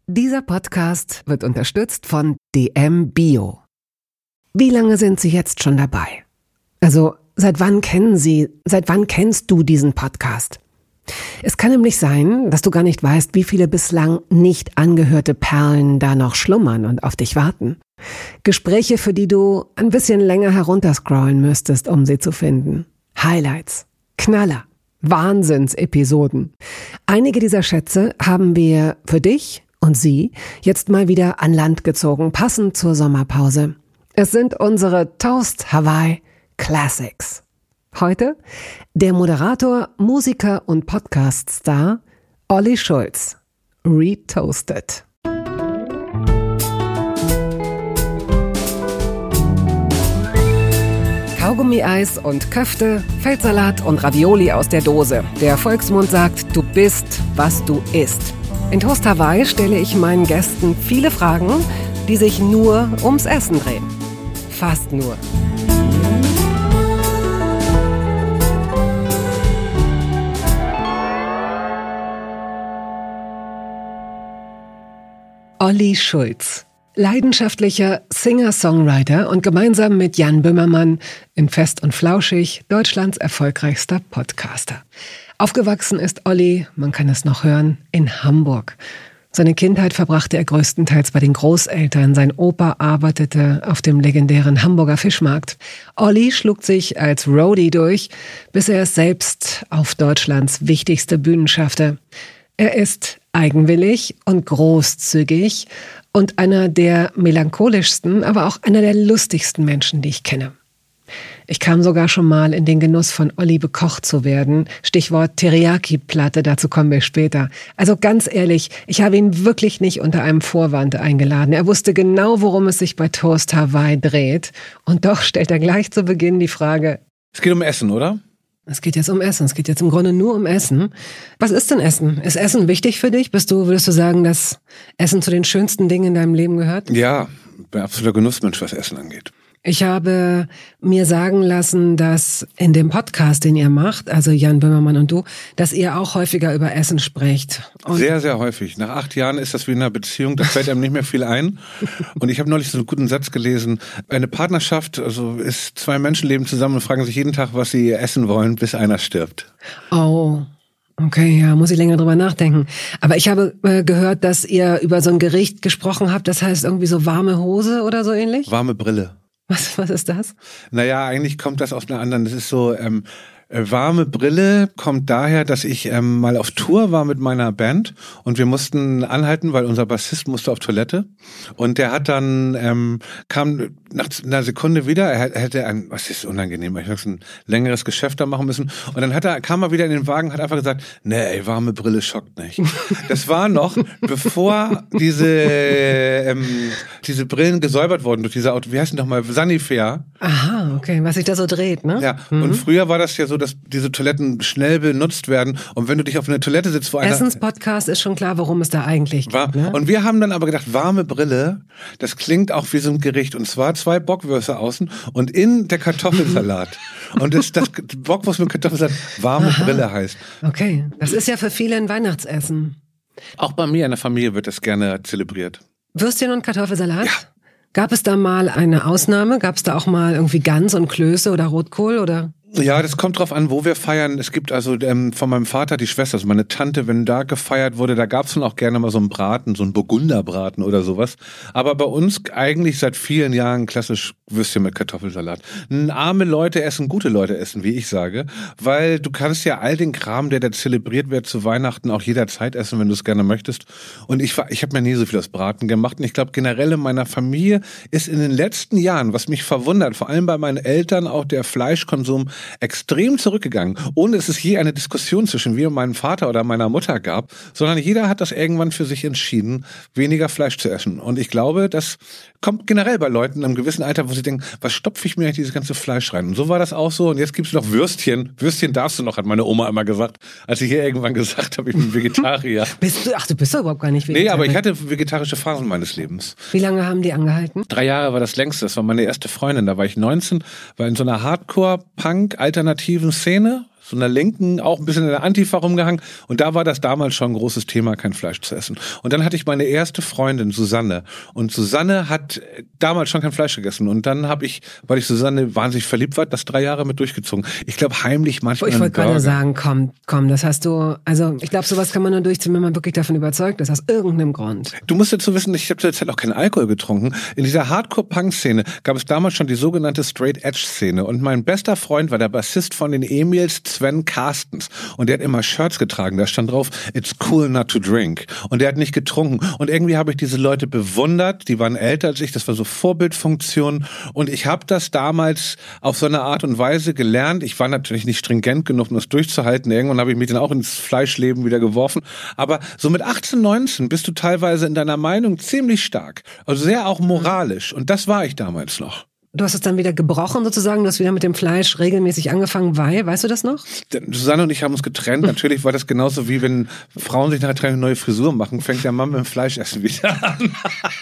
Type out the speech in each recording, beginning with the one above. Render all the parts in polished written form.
Dieser Podcast wird unterstützt von DM Bio. Wie lange sind Sie jetzt schon dabei? Also, seit wann kennst du diesen Podcast? Es kann nämlich sein, dass du gar nicht weißt, wie viele bislang nicht angehörte Perlen da noch schlummern und auf dich warten. Gespräche, für die du ein bisschen länger herunterscrollen müsstest, um sie zu finden. Highlights, Knaller, Wahnsinnsepisoden. Einige dieser Schätze haben wir für dich und sie jetzt mal wieder an Land gezogen, passend zur Sommerpause. Es sind unsere Toast Hawaii Classics. Heute der Moderator, Musiker und Podcast-Star Olli Schulz. Retoasted. Kaugummi-Eis und Köfte, Feldsalat und Ravioli aus der Dose. Der Volksmund sagt, du bist, was du isst. In Toast Hawaii stelle ich meinen Gästen viele Fragen, die sich nur ums Essen drehen. Fast nur. Olli Schulz, leidenschaftlicher Singer-Songwriter und gemeinsam mit Jan Böhmermann in Fest und Flauschig Deutschlands erfolgreichster Podcaster. Aufgewachsen ist Olli, man kann es noch hören, in Hamburg. Seine Kindheit verbrachte er größtenteils bei den Großeltern. Sein Opa arbeitete auf dem legendären Hamburger Fischmarkt. Olli schlug sich als Roadie durch, bis er es selbst auf Deutschlands wichtigste Bühnen schaffte. Er ist eigenwillig und großzügig und einer der melancholischsten, aber auch einer der lustigsten Menschen, die ich kenne. Ich kam sogar schon mal in den Genuss von Olli bekocht zu werden. Stichwort Teriyaki-Platte, dazu kommen wir später. Also ganz ehrlich, ich habe ihn wirklich nicht unter einem Vorwand eingeladen. Er wusste genau, worum es sich bei Toast Hawaii dreht. Und doch stellt er gleich zu Beginn die Frage: Es geht um Essen, oder? Es geht jetzt um Essen. Es geht jetzt im Grunde nur um Essen. Was ist denn Essen? Ist Essen wichtig für dich? Würdest du sagen, dass Essen zu den schönsten Dingen in deinem Leben gehört? Ja, ich bin absoluter Genussmensch, was Essen angeht. Ich habe mir sagen lassen, dass in dem Podcast, den ihr macht, also Jan Böhmermann und du, dass ihr auch häufiger über Essen sprecht. Und sehr, sehr häufig. Nach 8 Jahren ist das wie in einer Beziehung, da fällt einem nicht mehr viel ein. Und ich habe neulich so einen guten Satz gelesen. Eine Partnerschaft, also ist 2 Menschen leben zusammen und fragen sich jeden Tag, was sie essen wollen, bis einer stirbt. Oh, okay, ja, muss ich länger drüber nachdenken. Aber ich habe gehört, dass ihr über so ein Gericht gesprochen habt, das heißt irgendwie so warme Hose oder so ähnlich? Warme Brille. Was ist das? Naja, eigentlich kommt das aus einer anderen, das ist so, warme Brille kommt daher, dass ich mal auf Tour war mit meiner Band und wir mussten anhalten, weil unser Bassist musste auf Toilette und der hat dann, kam nach einer Sekunde wieder, er hätte was ist unangenehm, ich habe ein längeres Geschäft da machen müssen und dann kam er wieder in den Wagen, hat einfach gesagt, nee, ey, warme Brille schockt nicht. Das war noch, bevor diese Brillen gesäubert wurden durch diese Auto, wie heißt denn nochmal, Sanifair. Aha, okay, was sich da so dreht, ne? Ja, und früher war das ja so, dass diese Toiletten schnell benutzt werden und wenn du dich auf eine Toilette sitzt, wo einer... Essenspodcast ist schon klar, worum es da eigentlich geht, ne? Und wir haben dann aber gedacht, warme Brille, das klingt auch wie so ein Gericht und zwar 2 Bockwürste außen und in der Kartoffelsalat. Und das Bockwurst mit Kartoffelsalat warme Brille heißt. Okay, das ist ja für viele ein Weihnachtsessen. Auch bei mir in der Familie wird das gerne zelebriert. Würstchen und Kartoffelsalat? Ja. Gab es da mal eine Ausnahme? Gab es da auch mal irgendwie Gans und Klöße oder Rotkohl oder? Ja, das kommt drauf an, wo wir feiern. Es gibt also von meinem Vater die Schwester, also meine Tante, wenn da gefeiert wurde, da gab's dann auch gerne mal so einen Braten, so einen Burgunderbraten oder sowas. Aber bei uns eigentlich seit vielen Jahren klassisch Würstchen mit Kartoffelsalat. Arme Leute essen, gute Leute essen, wie ich sage, weil du kannst ja all den Kram, der da zelebriert wird zu Weihnachten, auch jederzeit essen, wenn du es gerne möchtest. Und ich habe mir nie so viel aus Braten gemacht. Und ich glaube, generell in meiner Familie ist in den letzten Jahren, was mich verwundert, vor allem bei meinen Eltern, auch der Fleischkonsum extrem zurückgegangen, ohne dass es je eine Diskussion zwischen mir und meinem Vater oder meiner Mutter gab, sondern jeder hat das irgendwann für sich entschieden, weniger Fleisch zu essen. Und ich glaube, das kommt generell bei Leuten in einem gewissen Alter, wo sie denken, was stopfe ich mir eigentlich dieses ganze Fleisch rein? Und so war das auch so. Und jetzt gibt's noch Würstchen. Würstchen darfst du noch, hat meine Oma immer gesagt, als ich hier irgendwann gesagt habe, ich bin Vegetarier. Du bist doch überhaupt gar nicht Vegetarier. Nee, aber ich hatte vegetarische Phasen meines Lebens. Wie lange haben die angehalten? 3 Jahre war das längste. Das war meine erste Freundin. Da war ich 19, war in so einer Hardcore-Punk-alternativen Szene. so einer Linken, auch ein bisschen in der Antifa rumgehangen. Und da war das damals schon ein großes Thema, kein Fleisch zu essen. Und dann hatte ich meine erste Freundin, Susanne. Und Susanne hat damals schon kein Fleisch gegessen. Und dann habe ich, weil ich Susanne wahnsinnig verliebt war, das 3 Jahre mit durchgezogen. Ich glaube, heimlich manchmal. Ich wollte gerade sagen, komm, das hast du, also ich glaube, sowas kann man nur durchziehen, wenn man wirklich davon überzeugt ist, aus irgendeinem Grund. Du musst dazu wissen, ich habe zu der Zeit auch keinen Alkohol getrunken. In dieser Hardcore-Punk-Szene gab es damals schon die sogenannte Straight-Edge-Szene. Und mein bester Freund war der Bassist von den Emils, Sven Carstens. Und der hat immer Shirts getragen, da stand drauf, it's cool not to drink. Und der hat nicht getrunken. Und irgendwie habe ich diese Leute bewundert, die waren älter als ich, das war so Vorbildfunktion. Und ich habe das damals auf so eine Art und Weise gelernt. Ich war natürlich nicht stringent genug, um das durchzuhalten. Irgendwann habe ich mich dann auch ins Fleischleben wieder geworfen. Aber so mit 18, 19 bist du teilweise in deiner Meinung ziemlich stark. Also sehr auch moralisch. Und das war ich damals noch. Du hast es dann wieder gebrochen sozusagen, du hast wieder mit dem Fleisch regelmäßig angefangen, weil, weißt du das noch? Susanne und ich haben uns getrennt. Natürlich war das genauso wie wenn Frauen sich nachher eine neue Frisur machen, fängt der Mann mit dem Fleischessen wieder an.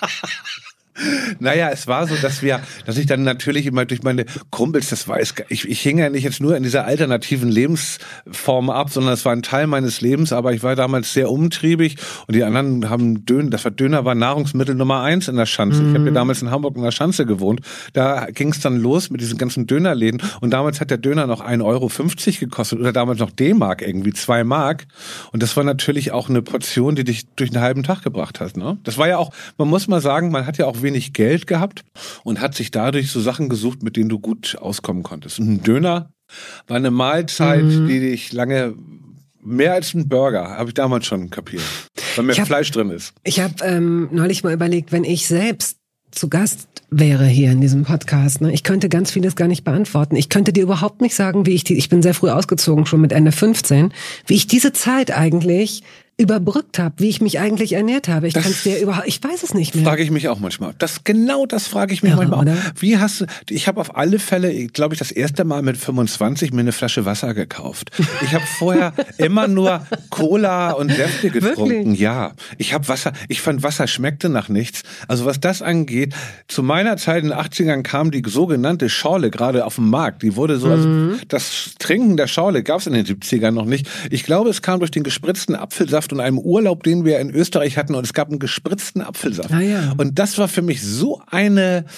Naja, es war so, dass ich dann natürlich immer durch meine Kumpels, ich hing ja nicht jetzt nur in dieser alternativen Lebensform ab, sondern es war ein Teil meines Lebens, aber ich war damals sehr umtriebig und die anderen haben Döner war Nahrungsmittel Nummer 1 in der Schanze. Ich habe ja damals in Hamburg in der Schanze gewohnt. Da ging es dann los mit diesen ganzen Dönerläden und damals hat der Döner noch 1,50 Euro gekostet oder damals noch D-Mark, irgendwie 2 Mark. Und das war natürlich auch eine Portion, die dich durch einen halben Tag gebracht hat. Ne? Das war ja auch, man muss mal sagen, man hat ja auch wenig Geld gehabt und hat sich dadurch so Sachen gesucht, mit denen du gut auskommen konntest. Und ein Döner war eine Mahlzeit, die dich lange, mehr als ein Burger, habe ich damals schon kapiert, weil mehr Fleisch drin ist. Ich habe neulich mal überlegt, wenn ich selbst zu Gast wäre hier in diesem Podcast, ne? Ich könnte ganz vieles gar nicht beantworten. Ich könnte dir überhaupt nicht sagen, ich bin sehr früh ausgezogen, schon mit Ende 15, wie ich diese Zeit eigentlich überbrückt habe, wie ich mich eigentlich ernährt habe. Ich weiß es nicht mehr. Frage ich mich auch manchmal. Das frage ich mich manchmal oder? auch. Ich habe auf alle Fälle, glaube ich, das erste Mal mit 25 mir eine Flasche Wasser gekauft. Ich habe vorher immer nur Cola und Säfte getrunken. Wirklich? Ja, ich fand Wasser schmeckte nach nichts. Also was das angeht, zu meiner Zeit in den 80ern kam die sogenannte Schorle gerade auf den Markt. Die wurde so, also das Trinken der Schorle gab es in den 70ern noch nicht. Ich glaube, es kam durch den gespritzten Apfelsaft und einem Urlaub, den wir in Österreich hatten, und es gab einen gespritzten Apfelsaft. Ah, ja. Und das war für mich so ein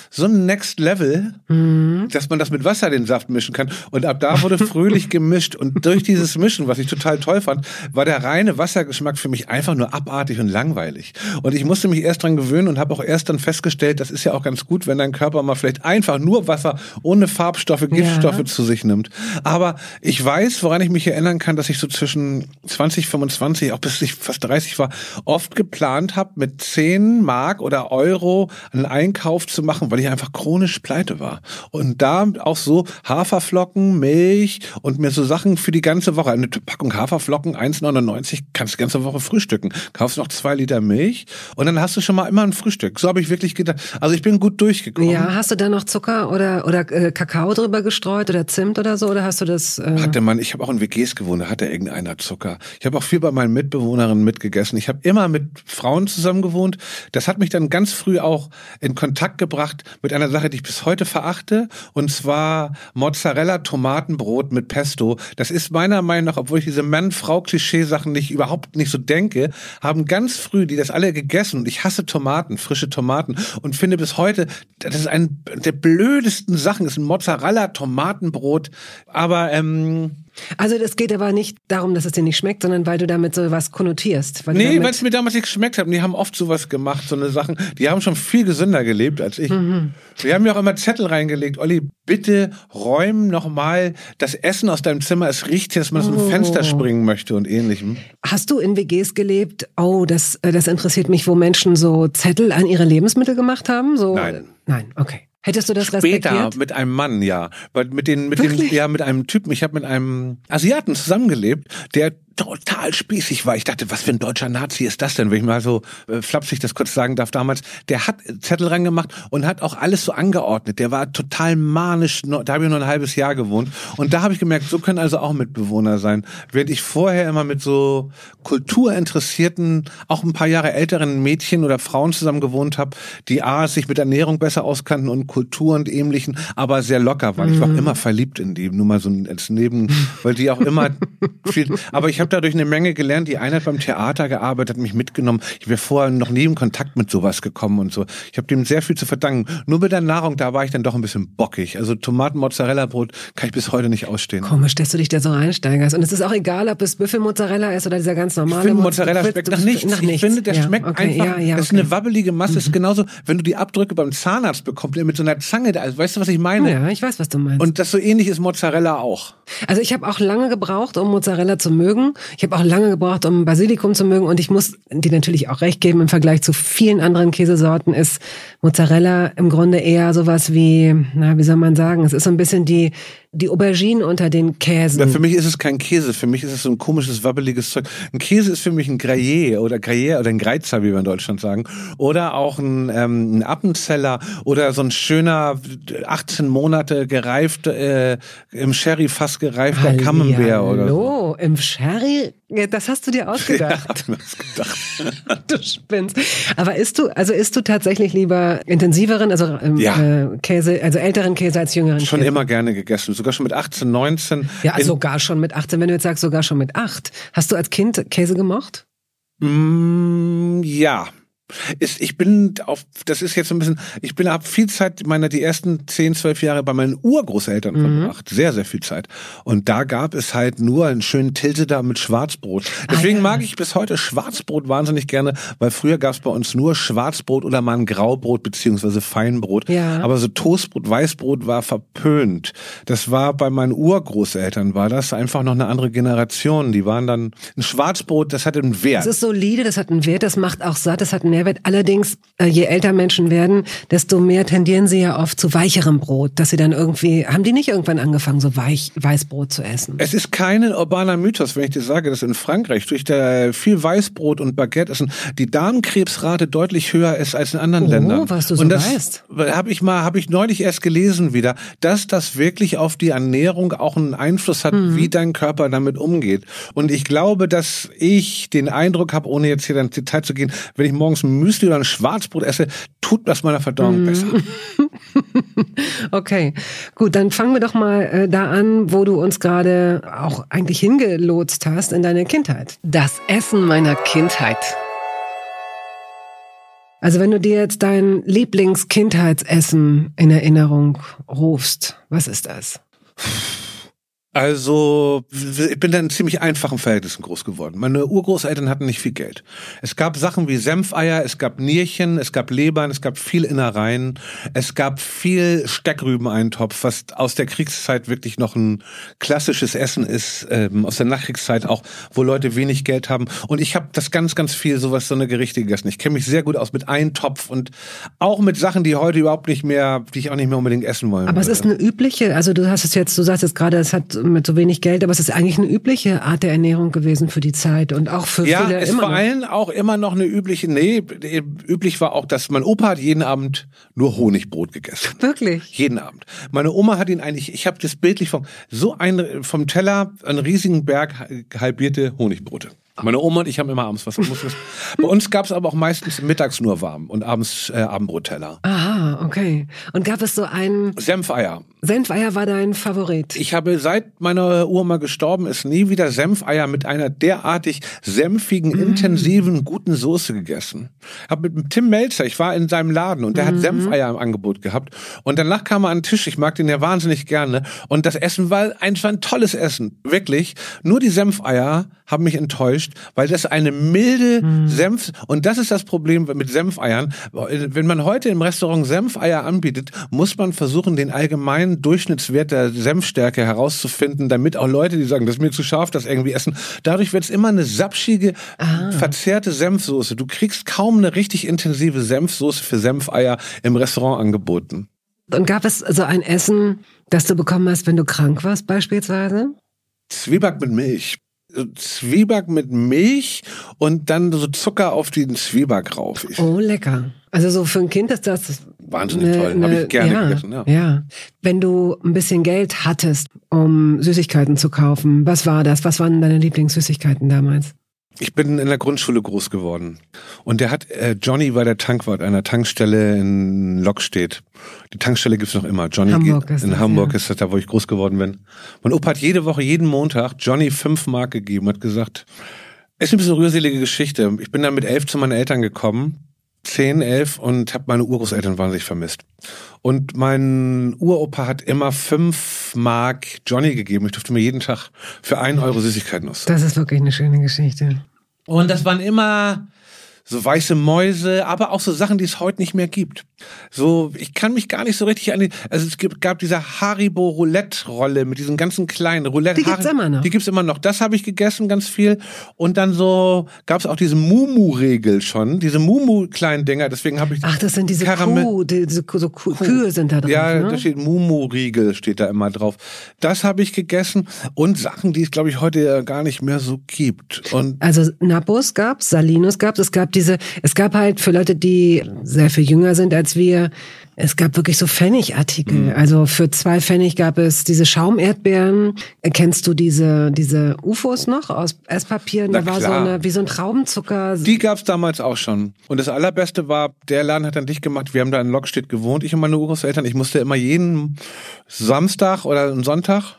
Next Level, dass man das mit Wasser den Saft mischen kann. Und ab da wurde fröhlich gemischt. Und durch dieses Mischen, was ich total toll fand, war der reine Wassergeschmack für mich einfach nur abartig und langweilig. Und ich musste mich erst dran gewöhnen und habe auch erst dann festgestellt, das ist ja auch ganz gut, wenn dein Körper mal vielleicht einfach nur Wasser ohne Farbstoffe, Giftstoffe zu sich nimmt. Aber ich weiß, woran ich mich erinnern kann, dass ich so zwischen 20, 25, auch bis ich fast 30 war, oft geplant habe, mit 10 Mark oder Euro einen Einkauf zu machen, weil ich einfach chronisch pleite war. Und da auch so Haferflocken, Milch und mir so Sachen für die ganze Woche. Eine Packung Haferflocken, 1,99, kannst du die ganze Woche frühstücken. Kaufst noch 2 Liter Milch und dann hast du schon mal immer ein Frühstück. So habe ich wirklich gedacht. Also ich bin gut durchgekommen. Ja, hast du da noch Zucker oder Kakao drüber gestreut oder Zimt oder so? Oder hast du das? Ich habe auch in WGs gewohnt, da hatte irgendeiner Zucker. Ich habe auch viel bei meinen Mitbewohnerinnen mitgegessen. Ich habe immer mit Frauen zusammen gewohnt. Das hat mich dann ganz früh auch in Kontakt gebracht mit einer Sache, die ich bis heute verachte. Und zwar Mozzarella-Tomatenbrot mit Pesto. Das ist meiner Meinung nach, obwohl ich diese Mann-Frau-Klischee-Sachen überhaupt nicht so denke, haben ganz früh die das alle gegessen. Und ich hasse Tomaten, frische Tomaten. Und finde bis heute, das ist eine der blödesten Sachen, ist ein Mozzarella-Tomatenbrot. Aber also das geht aber nicht darum, dass es dir nicht schmeckt, sondern weil du damit sowas konnotierst. Weil es mir damals nicht geschmeckt hat. Und die haben oft sowas gemacht, so eine Sachen. Die haben schon viel gesünder gelebt als ich. Die haben mir auch immer Zettel reingelegt. Olli, bitte räum nochmal das Essen aus deinem Zimmer. Es riecht hier, dass man aus dem Fenster springen möchte und ähnlichem. Hast du in WGs gelebt? Oh, das interessiert mich, wo Menschen so Zettel an ihre Lebensmittel gemacht haben? So? Nein, okay. Hättest du das respektiert? Später mit einem Mann, ja. Mit einem Typen. Ich habe mit einem Asiaten zusammengelebt, der total spießig war. Ich dachte, was für ein deutscher Nazi ist das denn, wenn ich mal so flapsig das kurz sagen darf damals. Der hat Zettel rangemacht und hat auch alles so angeordnet. Der war total manisch, da habe ich nur ein halbes Jahr gewohnt. Und da habe ich gemerkt, so können also auch Mitbewohner sein. Während ich vorher immer mit so kulturinteressierten, auch ein paar Jahre älteren Mädchen oder Frauen zusammen gewohnt habe, die sich mit Ernährung besser auskannten und Kultur und Ähnlichen, aber sehr locker waren. Ich war auch immer verliebt in die, nur mal so als Neben, weil die auch immer viel, aber ich habe dadurch eine Menge gelernt. Die eine hat beim Theater gearbeitet, hat mich mitgenommen. Ich wäre vorher noch nie in Kontakt mit sowas gekommen und so. Ich habe dem sehr viel zu verdanken. Nur mit der Nahrung, da war ich dann doch ein bisschen bockig. Also Tomaten-Mozzarella-Brot kann ich bis heute nicht ausstehen. Komisch, dass du dich da so reinsteigerst. Und es ist auch egal, ob es Büffelmozzarella ist oder dieser ganz normale. Ich finde Mozzarella schmeckt nach nichts. Ich finde, der schmeckt einfach, das ist eine wabbelige Masse. Das ist genauso, wenn du die Abdrücke beim Zahnarzt bekommst, der mit so einer Zange da ist. Weißt du, was ich meine? Ja, ich weiß, was du meinst. Und das so ähnlich ist Mozzarella auch. Also ich habe auch lange gebraucht, um Mozzarella zu mögen. Ich habe auch lange gebraucht, um Basilikum zu mögen. Und ich muss dir natürlich auch recht geben, im Vergleich zu vielen anderen Käsesorten ist Mozzarella im Grunde eher sowas wie, wie soll man sagen, es ist so ein bisschen die Aubergine unter den Käsen. Ja, für mich ist es kein Käse, für mich ist es so ein komisches, wabbeliges Zeug. Ein Käse ist für mich ein Gruyère oder ein Greizer, wie wir in Deutschland sagen. Oder auch ein Appenzeller oder so ein schöner 18 Monate gereift, im Sherry-Fass gereifter Camembert oder so. Hallo, im Sherry? Das hast du dir ausgedacht. Ja, hab mir das gedacht. Du spinnst. Aber isst du tatsächlich lieber intensiveren, also Käse, also älteren Käse als jüngeren Käse? Schon immer gerne gegessen, sogar schon mit 18, 19. Ja, sogar schon mit 18, wenn du jetzt sagst, sogar schon mit 8. Hast du als Kind Käse gemocht? Ja. Das ist jetzt so ein bisschen, habe viel Zeit, die ersten 10, 12 Jahre bei meinen Urgroßeltern verbracht. Sehr, sehr viel Zeit. Und da gab es halt nur einen schönen Tilseder mit Schwarzbrot. Deswegen mag ich bis heute Schwarzbrot wahnsinnig gerne, weil früher gab es bei uns nur Schwarzbrot oder mal ein Graubrot beziehungsweise Feinbrot. Ja. Aber so Toastbrot, Weißbrot war verpönt. Das war bei meinen Urgroßeltern, war das einfach noch eine andere Generation. Die waren dann, ein Schwarzbrot, das hat einen Wert. Das ist solide, das hat einen Wert, das macht auch satt, das hat einen Mehrwert. Allerdings, je älter Menschen werden, desto mehr tendieren sie ja oft zu weicherem Brot, dass sie dann irgendwie, haben die nicht irgendwann angefangen, so Weißbrot zu essen? Es ist kein urbaner Mythos, wenn ich dir sage, dass in Frankreich durch viel Weißbrot und Baguette essen, die Darmkrebsrate deutlich höher ist als in anderen Ländern. Was du so weißt. Habe ich neulich erst gelesen wieder, dass das wirklich auf die Ernährung auch einen Einfluss hat, wie dein Körper damit umgeht. Und ich glaube, dass ich den Eindruck habe, ohne jetzt hier ins Detail zu gehen, wenn ich morgens ein Müsli oder ein Schwarzbrot esse, tut das meiner Verdauung besser. Okay, gut, dann fangen wir doch mal da an, wo du uns gerade auch eigentlich hingelotst hast in deine Kindheit. Das Essen meiner Kindheit. Also wenn du dir jetzt dein Lieblingskindheitsessen in Erinnerung rufst, was ist das? Also, ich bin dann in ziemlich einfachen Verhältnissen groß geworden. Meine Urgroßeltern hatten nicht viel Geld. Es gab Sachen wie Senfeier, es gab Nierchen, es gab Lebern, es gab viel Innereien, es gab viel Steckrübeneintopf, was aus der Kriegszeit wirklich noch ein klassisches Essen ist, aus der Nachkriegszeit auch, wo Leute wenig Geld haben. Und ich habe das ganz, ganz viel so eine Gerichte gegessen. Ich kenne mich sehr gut aus mit Eintopf und auch mit Sachen, die heute überhaupt nicht mehr, die ich auch nicht mehr unbedingt essen wollen Aber würde. Es ist eine übliche, also du sagst jetzt gerade, es hat mit so wenig Geld, aber es ist eigentlich eine übliche Art der Ernährung gewesen für die Zeit und auch für viele immer. Ja, ist vor allem auch immer noch eine übliche, üblich war auch, dass mein Opa hat jeden Abend nur Honigbrot gegessen. Wirklich? Jeden Abend. Meine Oma hat ihn eigentlich, ich habe das bildlich vom Teller einen riesigen Berg halbierte Honigbrote. Meine Oma und ich haben immer abends was gegessen. Bei uns gab es aber auch meistens mittags nur warm und abends Abendbrotteller. Aha, okay. Und gab es so einen... Senfeier. Senfeier war dein Favorit? Ich habe seit meiner Oma gestorben ist nie wieder Senfeier mit einer derartig senfigen, intensiven, guten Soße gegessen. Habe mit Tim Melzer, ich war in seinem Laden und der hat Senfeier im Angebot gehabt. Und danach kam er an den Tisch, ich mag den ja wahnsinnig gerne. Und das Essen war einfach ein tolles Essen, wirklich. Nur die Senfeier haben mich enttäuscht, weil das eine milde Senf, und das ist das Problem mit Senfeiern. Wenn man heute im Restaurant Senfeier anbietet, muss man versuchen, den allgemeinen Durchschnittswert der Senfstärke herauszufinden, damit auch Leute, die sagen, das ist mir zu scharf, das irgendwie essen. Dadurch wird es immer eine sapschige, verzerrte Senfsoße. Du kriegst kaum eine richtig intensive Senfsoße für Senfeier im Restaurant angeboten. Und gab es so ein Essen, das du bekommen hast, wenn du krank warst beispielsweise? Zwieback mit Milch. Zwieback mit Milch und dann so Zucker auf den Zwieback rauf. Oh, lecker. Also so für ein Kind ist das wahnsinnig toll. Habe ich gerne gegessen. Ja. Wenn du ein bisschen Geld hattest, um Süßigkeiten zu kaufen, was war das? Was waren deine Lieblingssüßigkeiten damals? Ich bin in der Grundschule groß geworden. Und Johnny war der Tankwart einer Tankstelle in Lockstedt. Die Tankstelle gibt's noch immer. Johnny in Hamburg ist das, da wo ich groß geworden bin. Mein Opa hat jede Woche, jeden Montag Johnny 5 Mark gegeben, hat gesagt, es ist ein bisschen rührselige Geschichte. Ich bin dann mit 11 zu meinen Eltern gekommen. 10, 11 und habe meine Urgroßeltern wahnsinnig vermisst. Und mein Uropa hat immer 5 Mark Johnny gegeben. Ich durfte mir jeden Tag für 1 Euro Süßigkeiten aus. Das ist wirklich eine schöne Geschichte. Und das waren immer so weiße Mäuse, aber auch so Sachen, die es heute nicht mehr gibt. So, ich kann mich gar nicht so richtig also es gab diese Haribo Roulette-Rolle mit diesen ganzen kleinen Roulette. Die gibt's immer noch. Die gibt's immer noch. Das habe ich gegessen, ganz viel. Und dann so gab's auch diese Mumu-Regel schon, diese Mumu-kleinen Dinger. Deswegen habe ich. Ach, das sind diese Kühe sind da drauf. Ja, ne? Da steht Mumu-Riegel, steht da immer drauf. Das habe ich gegessen und Sachen, die es, glaube ich, heute ja gar nicht mehr so gibt. Und also Nappos gab's, Salinos gab's, es gab halt für Leute, die sehr viel jünger sind als wir, es gab wirklich so Pfennigartikel. Also für 2 Pfennig gab es diese Schaumerdbeeren. Kennst du diese UFOs noch aus Esspapier? Da war wie so ein Traubenzucker. Die gab's damals auch schon. Und das Allerbeste war, der Laden hat dann dicht gemacht. Wir haben da in Lockstedt gewohnt, ich und meine Urgroßeltern. Ich musste immer jeden Samstag oder einen Samstag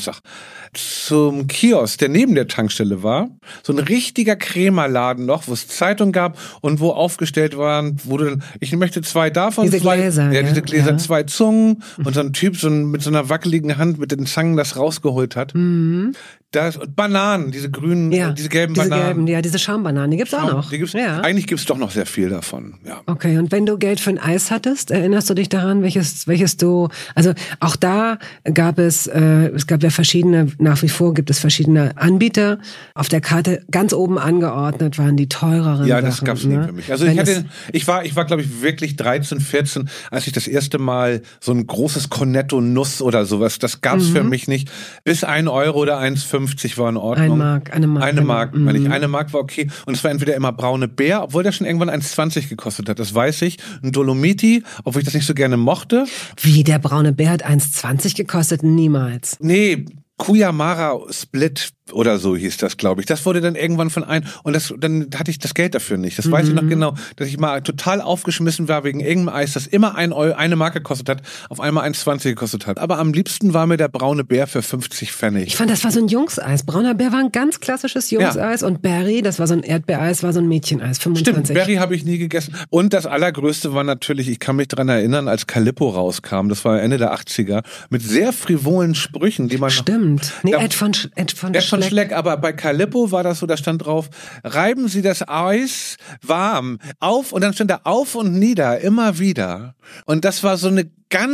zum Kiosk, der neben der Tankstelle war, so ein richtiger Krämerladen noch, wo es Zeitung gab und wo aufgestellt waren, ich möchte 2 davon, diese Gläser, diese Gläser, 2 Zungen und so ein Typ mit so einer wackeligen Hand mit den Zangen das rausgeholt hat. Und Bananen, diese grünen, diese gelben Bananen. Diese Schaumbananen, die gibt's auch noch. Eigentlich gibt's doch noch sehr viel davon, ja. Okay, und wenn du Geld für ein Eis hattest, erinnerst du dich daran, welches du, also auch da gab es gab ja nach wie vor gibt es verschiedene Anbieter. Auf der Karte ganz oben angeordnet waren die teureren Ja, das Sachen, gab's nie für mich. Also ich war glaube ich wirklich 13, 14, als ich das erste Mal so ein großes Cornetto-Nuss oder sowas, das gab's für mich nicht. Bis 1 Euro oder 1,50 war in Ordnung. Eine Mark. Meine ich. 1 Mark war okay. Und es war entweder immer braune Bär, obwohl der schon irgendwann 1,20 gekostet hat, das weiß ich. Ein Dolomiti, obwohl ich das nicht so gerne mochte. Wie, der braune Bär hat 1,20 gekostet? Niemals. Nee, Kuyamara Split oder so hieß das, glaube ich. Das wurde dann irgendwann dann hatte ich das Geld dafür nicht. Das weiß ich noch genau, dass ich mal total aufgeschmissen war wegen irgendeinem Eis, das immer 1 Euro, 1 Mark gekostet hat, auf einmal 1,20 gekostet hat. Aber am liebsten war mir der braune Bär für 50 Pfennig. Ich fand, das war so ein Jungseis. Brauner Bär war ein ganz klassisches Jungseis und Berry, das war so ein Erdbeereis, war so ein Mädcheneis, 25. Stimmt, Berry habe ich nie gegessen. Und das Allergrößte war natürlich, ich kann mich dran erinnern, als Calippo rauskam, das war Ende der 80er, mit sehr frivolen Sprüchen, die man Stimmt. Nee, Ed von Schleck, aber bei Calippo war das so, da stand drauf, reiben Sie das Eis warm auf und dann stand da auf und nieder, immer wieder. Und das war so eine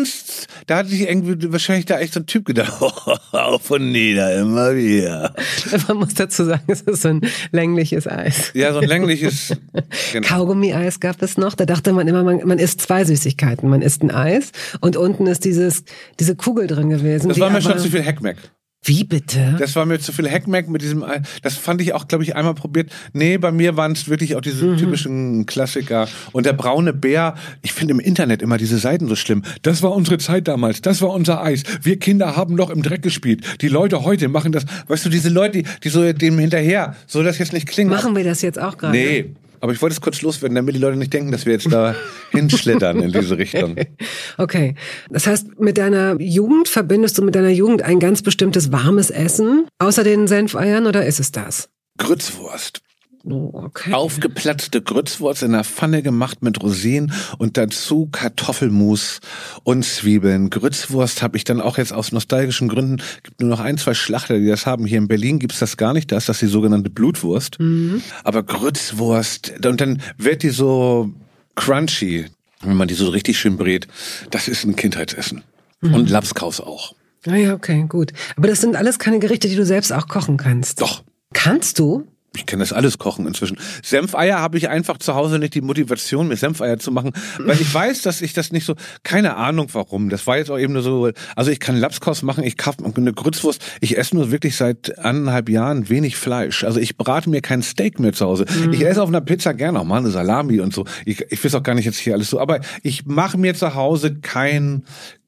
da hatte ich irgendwie wahrscheinlich da echt so ein Typ gedacht, auf und nieder, immer wieder. Man muss dazu sagen, es ist so ein längliches Eis. Ja, so ein längliches. Genau. Kaugummi-Eis gab es noch, da dachte man immer, man isst 2 Süßigkeiten. Man isst ein Eis und unten ist diese Kugel drin gewesen. Das war mir schon zu viel Heckmeck. Wie bitte? Das war mir zu viel Heckmeck mit diesem, das fand ich auch, glaube ich, einmal probiert. Nee, bei mir waren es wirklich auch diese typischen Klassiker. Und der braune Bär, ich finde im Internet immer diese Seiten so schlimm. Das war unsere Zeit damals, das war unser Eis. Wir Kinder haben noch im Dreck gespielt. Die Leute heute machen das, weißt du, diese Leute, die so dem hinterher, soll das jetzt nicht klingen? Machen wir das jetzt auch gerade? Nee. Aber ich wollte es kurz loswerden, damit die Leute nicht denken, dass wir jetzt da hinschlittern in diese Richtung. Okay. Das heißt, mit deiner Jugend verbindest du mit deiner Jugend ein ganz bestimmtes warmes Essen, außer den Senfeiern, oder ist es das? Grützwurst. Oh, okay. Aufgeplatzte Grützwurst in der Pfanne gemacht mit Rosinen und dazu Kartoffelmus und Zwiebeln. Grützwurst habe ich dann auch jetzt aus nostalgischen Gründen, gibt nur noch 1, 2 Schlachter, die das haben. Hier in Berlin gibt's das gar nicht, da ist das die sogenannte Blutwurst. Aber Grützwurst, und dann wird die so crunchy, wenn man die so richtig schön brät. Das ist ein Kindheitsessen. Und Labskaus auch. Ah ja, okay, gut. Aber das sind alles keine Gerichte, die du selbst auch kochen kannst. Doch. Kannst du? Ich kann das alles kochen inzwischen. Senfeier habe ich einfach zu Hause nicht die Motivation, mir Senfeier zu machen, weil ich weiß, dass ich das nicht so, keine Ahnung warum. Das war jetzt auch eben nur so, also ich kann Lapskaus machen, ich kaufe eine Grützwurst. Ich esse nur wirklich seit 1,5 Jahren wenig Fleisch. Also ich brate mir kein Steak mehr zu Hause. Ich esse auf einer Pizza gerne auch mal eine Salami und so. Ich weiß auch gar nicht jetzt hier alles so, aber ich mache mir zu Hause kein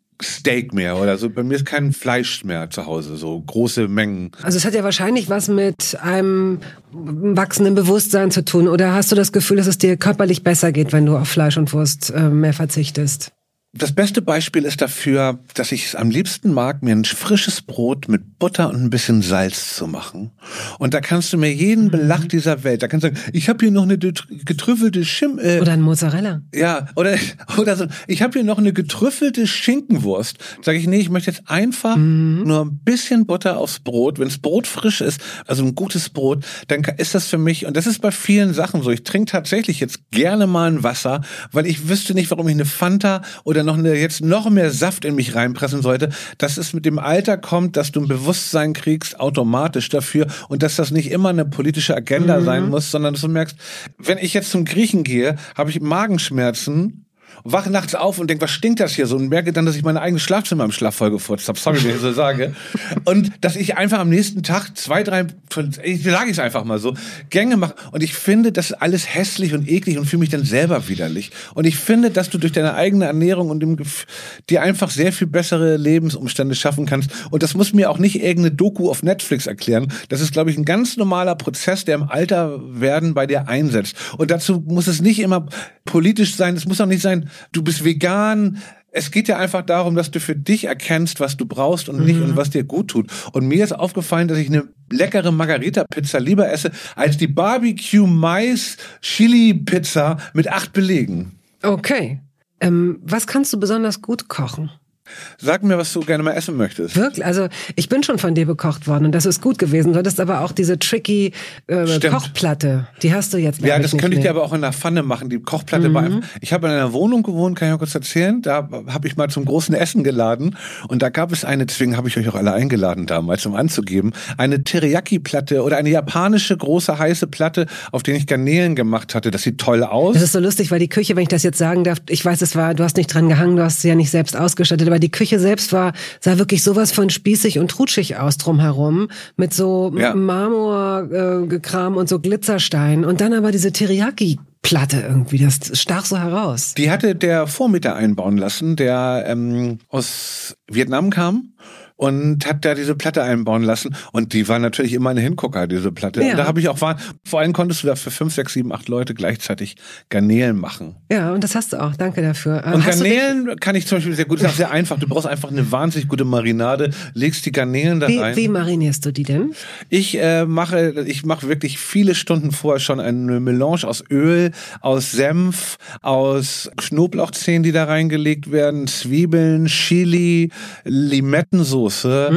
Steak mehr oder so. Bei mir ist kein Fleisch mehr zu Hause, so große Mengen. Also es hat ja wahrscheinlich was mit einem wachsenden Bewusstsein zu tun. Oder hast du das Gefühl, dass es dir körperlich besser geht, wenn du auf Fleisch und Wurst mehr verzichtest? Das beste Beispiel ist dafür, dass ich es am liebsten mag, mir ein frisches Brot mit Butter und ein bisschen Salz zu machen. Und da kannst du mir jeden Belag dieser Welt, da kannst du sagen, ich habe hier noch eine getrüffelte oder ein Mozzarella. Ja, oder so, ich habe hier noch eine getrüffelte Schinkenwurst. Sage ich, nee, ich möchte jetzt einfach nur ein bisschen Butter aufs Brot. Wenn das Brot frisch ist, also ein gutes Brot, dann ist das für mich, und das ist bei vielen Sachen so, ich trinke tatsächlich jetzt gerne mal ein Wasser, weil ich wüsste nicht, warum ich eine Fanta oder jetzt noch mehr Saft in mich reinpressen sollte, dass es mit dem Alter kommt, dass du ein Bewusstsein kriegst, automatisch dafür, und dass das nicht immer eine politische Agenda sein muss, sondern dass du merkst, wenn ich jetzt zum Griechen gehe, habe ich Magenschmerzen, wache nachts auf und denke, was stinkt das hier so, und merke dann, dass ich meine eigene Schlafzimmer im Schlaf voll gefurzt habe. Sorry, wenn ich so sage. Und dass ich einfach am nächsten Tag 2, 3, ich sage es einfach mal so, Gänge mache. Und ich finde, das ist alles hässlich und eklig und fühle mich dann selber widerlich. Und ich finde, dass du durch deine eigene Ernährung und dir einfach sehr viel bessere Lebensumstände schaffen kannst. Und das muss mir auch nicht irgendeine Doku auf Netflix erklären. Das ist, glaube ich, ein ganz normaler Prozess, der im Alterwerden bei dir einsetzt. Und dazu muss es nicht immer politisch sein. Es muss auch nicht sein, du bist vegan. Es geht ja einfach darum, dass du für dich erkennst, was du brauchst und nicht und was dir gut tut. Und mir ist aufgefallen, dass ich eine leckere Margarita-Pizza lieber esse als die Barbecue-Mais-Chili-Pizza mit 8 Belegen. Okay. Was kannst du besonders gut kochen? Sag mir, was du gerne mal essen möchtest. Wirklich? Also ich bin schon von dir bekocht worden und das ist gut gewesen. Du hattest aber auch diese tricky Kochplatte. Die hast du jetzt. Ja, das könnte ich dir aber auch in der Pfanne machen. Die Kochplatte war einfach. Ich habe in einer Wohnung gewohnt, kann ich mal kurz erzählen. Da habe ich mal zum großen Essen geladen und da gab es eine, deswegen habe ich euch auch alle eingeladen damals, um anzugeben, eine Teriyaki-Platte oder eine japanische große heiße Platte, auf der ich Garnelen gemacht hatte. Das sieht toll aus. Das ist so lustig, weil die Küche, wenn ich das jetzt sagen darf, ich weiß, du hast nicht dran gehangen, du hast sie ja nicht selbst ausgestattet, aber die Küche selbst sah wirklich sowas von spießig und trutschig aus drumherum, mit so Marmorkram und so Glitzerstein und dann aber diese Teriyaki-Platte irgendwie, das stach so heraus. Die hatte der Vormieter einbauen lassen, der aus Vietnam kam. Und hat da diese Platte einbauen lassen. Und die war natürlich immer eine Hingucker, diese Platte. Ja. Und da habe ich auch, vor allem konntest du da für 5, 6, 7, 8 Leute gleichzeitig Garnelen machen. Ja, und das hast du auch. Danke dafür. Und Garnelen kann ich zum Beispiel sehr gut, das ist sehr einfach. Du brauchst einfach eine wahnsinnig gute Marinade, legst die Garnelen da rein. Wie marinierst du die denn? Ich mache wirklich viele Stunden vorher schon eine Melange aus Öl, aus Senf, aus Knoblauchzehen, die da reingelegt werden, Zwiebeln, Chili, Limettensoße.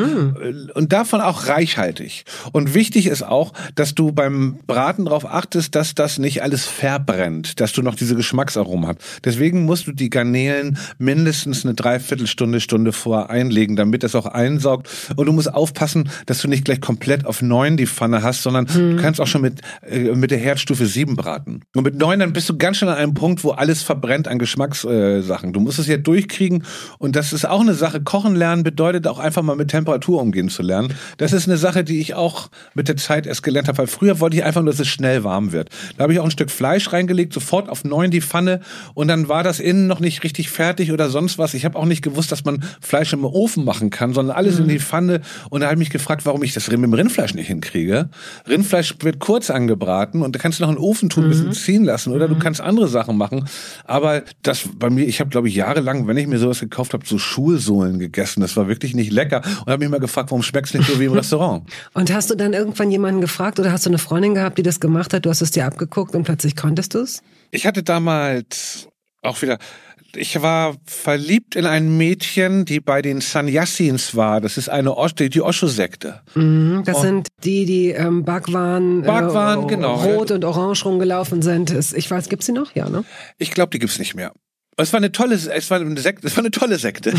Und davon auch reichhaltig. Und wichtig ist auch, dass du beim Braten darauf achtest, dass das nicht alles verbrennt, dass du noch diese Geschmacksaromen hast. Deswegen musst du die Garnelen mindestens eine Dreiviertelstunde vorher einlegen, damit das auch einsaugt. Und du musst aufpassen, dass du nicht gleich komplett auf 9 die Pfanne hast, sondern du kannst auch schon mit der Herdstufe 7 braten. Und mit 9 dann bist du ganz schnell an einem Punkt, wo alles verbrennt an Geschmackssachen. Du musst es ja durchkriegen. Und das ist auch eine Sache. Kochen lernen bedeutet auch einfach mal mit Temperatur umgehen zu lernen. Das ist eine Sache, die ich auch mit der Zeit erst gelernt habe, weil früher wollte ich einfach nur, dass es schnell warm wird. Da habe ich auch ein Stück Fleisch reingelegt, sofort auf 9 die Pfanne und dann war das innen noch nicht richtig fertig oder sonst was. Ich habe auch nicht gewusst, dass man Fleisch im Ofen machen kann, sondern alles in die Pfanne und da habe ich mich gefragt, warum ich das mit dem Rindfleisch nicht hinkriege. Rindfleisch wird kurz angebraten und da kannst du noch in den Ofen tun, ein bisschen ziehen lassen oder du kannst andere Sachen machen. Aber das bei mir, ich habe glaube ich jahrelang, wenn ich mir sowas gekauft habe, so Schulsohlen gegessen. Das war wirklich nicht lecker. Und habe mich mal gefragt, warum schmeckt's nicht so wie im Restaurant? Und hast du dann irgendwann jemanden gefragt oder hast du eine Freundin gehabt, die das gemacht hat? Du hast es dir abgeguckt und plötzlich konntest du es? Ich hatte damals auch wieder, ich war verliebt in ein Mädchen, die bei den Sannyasins war. Das ist die Osho-Sekte. Das sind die Bhagwan, genau. Rot und Orange rumgelaufen sind. Ich weiß, gibt's die noch? Ja, ne? Ich glaube, die gibt's nicht mehr. Es war eine tolle Sekte.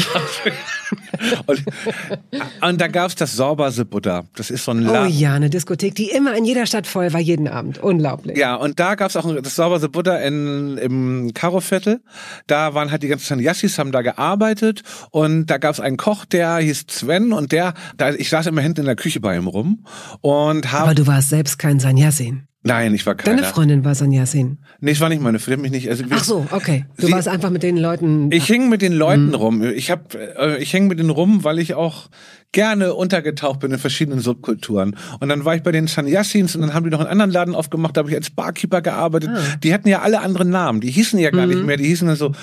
und da gab's das Sorbase Buddha. Das ist so ein Oh ja, eine Diskothek, die immer in jeder Stadt voll war, jeden Abend. Unglaublich. Ja, und da gab's auch das Sorbase Buddha im Karoviertel. Da waren halt die ganzen Sannyasis, haben da gearbeitet und da gab's einen Koch, der hieß Sven und ich saß immer hinten in der Küche bei ihm rum und Aber du warst selbst kein Sannyasin. Nein, ich war keiner. Deine Freundin war Sannyasin? Nee, ich war nicht meine Freundin, mich nicht. Also Ach so, okay. Du warst einfach mit den Leuten... Ich hing mit den Leuten rum. Ich häng mit denen rum, weil ich auch gerne untergetaucht bin in verschiedenen Subkulturen. Und dann war ich bei den Sannyasins und dann haben die noch einen anderen Laden aufgemacht, da habe ich als Barkeeper gearbeitet. Die hatten ja alle andere Namen. Die hießen ja gar nicht mehr. Die hießen dann so,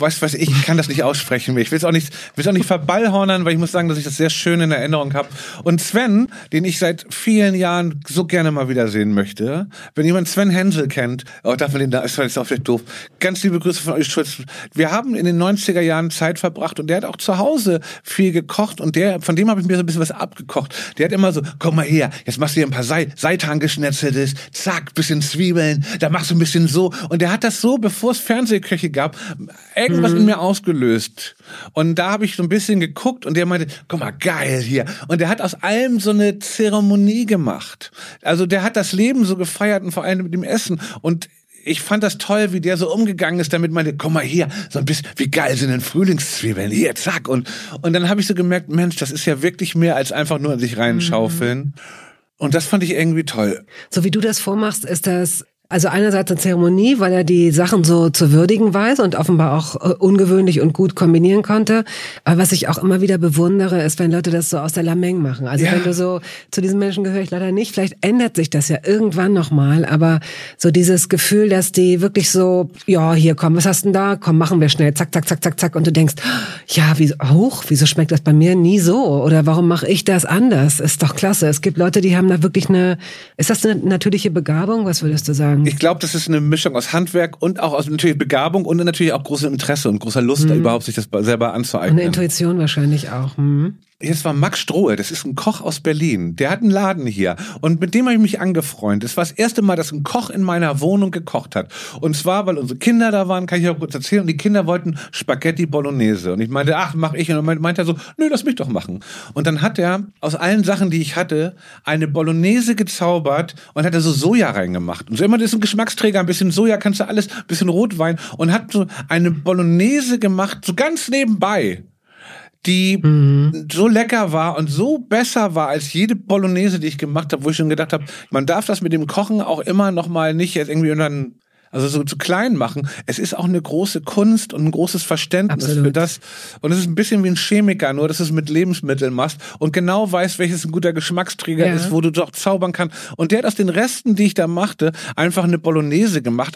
ich kann das nicht aussprechen mehr. Ich will es auch nicht verballhornern, weil ich muss sagen, dass ich das sehr schön in Erinnerung habe. Und Sven, den ich seit vielen Jahren so gerne mal wiedersehen möchte, wenn jemand Sven Hensel kennt, darf man den da, ist auch vielleicht doof. Ganz liebe Grüße von euch, Schutz. Wir haben in den 90er Jahren Zeit verbracht und der hat auch zu Hause viel gekocht und von dem habe ich mir so ein bisschen was abgekocht. Der hat immer so, komm mal her, jetzt machst du hier ein paar Seitan geschnetzeltes, zack, bisschen Zwiebeln, da machst du ein bisschen so. Und der hat das so, bevor es Fernsehköche gab, irgendwas in mir ausgelöst. Und da habe ich so ein bisschen geguckt und der meinte, guck mal, geil hier. Und der hat aus allem so eine Zeremonie gemacht. Also der hat das Leben so gefeiert und vor allem mit dem Essen. Und ich fand das toll, wie der so umgegangen ist, damit meinte, komm mal hier, so ein bisschen, wie geil sind denn Frühlingszwiebeln, hier, zack. Und dann habe ich so gemerkt, Mensch, das ist ja wirklich mehr als einfach nur in sich reinschaufeln. Und das fand ich irgendwie toll. So wie du das vormachst, ist das... Also einerseits eine Zeremonie, weil er die Sachen so zu würdigen weiß und offenbar auch ungewöhnlich und gut kombinieren konnte. Aber was ich auch immer wieder bewundere, ist, wenn Leute das so aus der Lameng machen. Also wenn du so, zu diesen Menschen gehöre ich leider nicht, vielleicht ändert sich das ja irgendwann nochmal, aber so dieses Gefühl, dass die wirklich so, ja, hier, komm, was hast du denn da? Komm, machen wir schnell, zack, zack, zack, zack, zack. Und du denkst, ja, wieso schmeckt das bei mir nie so? Oder warum mache ich das anders? Ist doch klasse. Es gibt Leute, die haben da wirklich ist das eine natürliche Begabung? Was würdest du sagen? Ich glaube, das ist eine Mischung aus Handwerk und auch aus natürlich Begabung und natürlich auch großem Interesse und großer Lust, überhaupt sich das selber anzueignen. Und eine Intuition wahrscheinlich auch. Jetzt war Max Strohe, das ist ein Koch aus Berlin. Der hat einen Laden hier und mit dem habe ich mich angefreundet. Es war das erste Mal, dass ein Koch in meiner Wohnung gekocht hat. Und zwar, weil unsere Kinder da waren, kann ich auch kurz erzählen, und die Kinder wollten Spaghetti Bolognese. Und ich meinte, ach, mach ich. Und dann meinte er so, nö, lass mich doch machen. Und dann hat er aus allen Sachen, die ich hatte, eine Bolognese gezaubert und hat da so Soja reingemacht. Und so immer, das ist ein Geschmacksträger, ein bisschen Soja, kannst du alles, ein bisschen Rotwein. Und hat so eine Bolognese gemacht, so ganz nebenbei, die so lecker war und so besser war als jede Bolognese, die ich gemacht habe, wo ich schon gedacht habe, man darf das mit dem Kochen auch immer noch mal nicht jetzt irgendwie also so zu klein machen. Es ist auch eine große Kunst und ein großes Verständnis für das. Und es ist ein bisschen wie ein Chemiker, nur dass du es mit Lebensmitteln machst und genau weißt, welches ein guter Geschmacksträger ist, wo du doch zaubern kannst. Und der hat aus den Resten, die ich da machte, einfach eine Bolognese gemacht.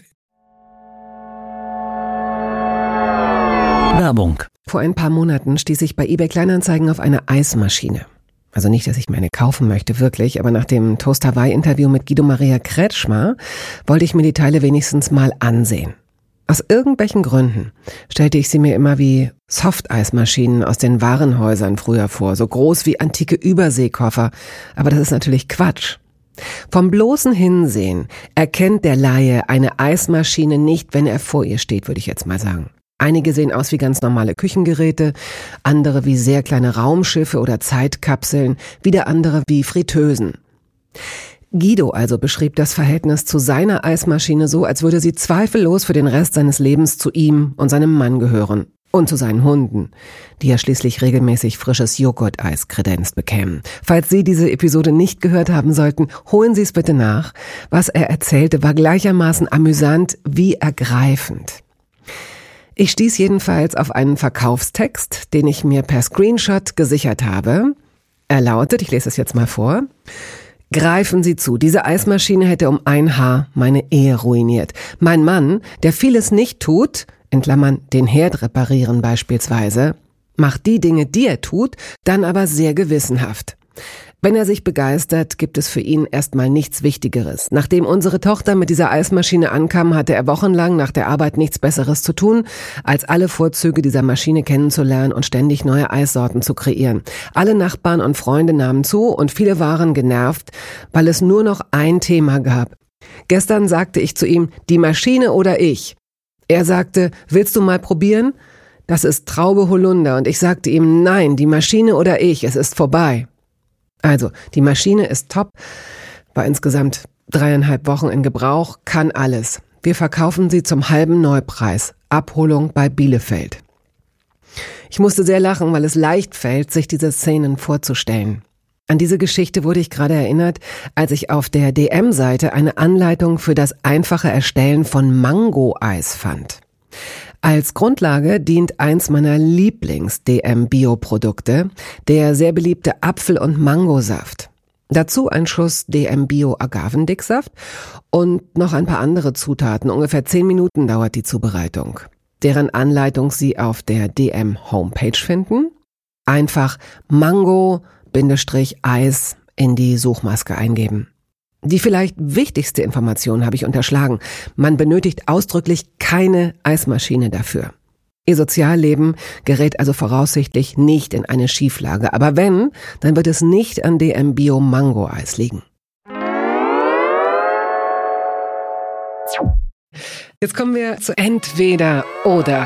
Werbung. Vor ein paar Monaten stieß ich bei eBay Kleinanzeigen auf eine Eismaschine. Also nicht, dass ich mir eine kaufen möchte, wirklich, aber nach dem Toast Hawaii-Interview mit Guido Maria Kretschmer wollte ich mir die Teile wenigstens mal ansehen. Aus irgendwelchen Gründen stellte ich sie mir immer wie Softeismaschinen aus den Warenhäusern früher vor, so groß wie antike Überseekoffer, aber das ist natürlich Quatsch. Vom bloßen Hinsehen erkennt der Laie eine Eismaschine nicht, wenn er vor ihr steht, würde ich jetzt mal sagen. Einige sehen aus wie ganz normale Küchengeräte, andere wie sehr kleine Raumschiffe oder Zeitkapseln, wieder andere wie Fritteusen. Guido also beschrieb das Verhältnis zu seiner Eismaschine so, als würde sie zweifellos für den Rest seines Lebens zu ihm und seinem Mann gehören. Und zu seinen Hunden, die ja schließlich regelmäßig frisches Joghurt-Eis kredenzt bekämen. Falls Sie diese Episode nicht gehört haben sollten, holen Sie es bitte nach. Was er erzählte, war gleichermaßen amüsant wie ergreifend. Ich stieß jedenfalls auf einen Verkaufstext, den ich mir per Screenshot gesichert habe. Er lautet, ich lese es jetzt mal vor: Greifen Sie zu, diese Eismaschine hätte um ein Haar meine Ehe ruiniert. Mein Mann, der vieles nicht tut, in Klammern den Herd reparieren beispielsweise, macht die Dinge, die er tut, dann aber sehr gewissenhaft. Wenn er sich begeistert, gibt es für ihn erstmal nichts Wichtigeres. Nachdem unsere Tochter mit dieser Eismaschine ankam, hatte er wochenlang nach der Arbeit nichts Besseres zu tun, als alle Vorzüge dieser Maschine kennenzulernen und ständig neue Eissorten zu kreieren. Alle Nachbarn und Freunde nahmen zu und viele waren genervt, weil es nur noch ein Thema gab. Gestern sagte ich zu ihm, die Maschine oder ich. Er sagte, willst du mal probieren? Das ist Traube Holunder. Und ich sagte ihm, nein, die Maschine oder ich, es ist vorbei. Also, die Maschine ist top, war insgesamt 3,5 Wochen in Gebrauch, kann alles. Wir verkaufen sie zum halben Neupreis. Abholung bei Bielefeld. Ich musste sehr lachen, weil es leicht fällt, sich diese Szenen vorzustellen. An diese Geschichte wurde ich gerade erinnert, als ich auf der DM-Seite eine Anleitung für das einfache Erstellen von Mango-Eis fand. Als Grundlage dient eins meiner Lieblings-DM-Bio-Produkte, der sehr beliebte Apfel- und Mangosaft. Dazu ein Schuss DM-Bio-Agavendicksaft und noch ein paar andere Zutaten. Ungefähr 10 Minuten dauert die Zubereitung. Deren Anleitung Sie auf der DM-Homepage finden. Einfach Mango-Eis in die Suchmaske eingeben. Die vielleicht wichtigste Information habe ich unterschlagen. Man benötigt ausdrücklich keine Eismaschine dafür. Ihr Sozialleben gerät also voraussichtlich nicht in eine Schieflage. Aber wenn, dann wird es nicht an DM Bio Mango Eis liegen. Jetzt kommen wir zu entweder oder.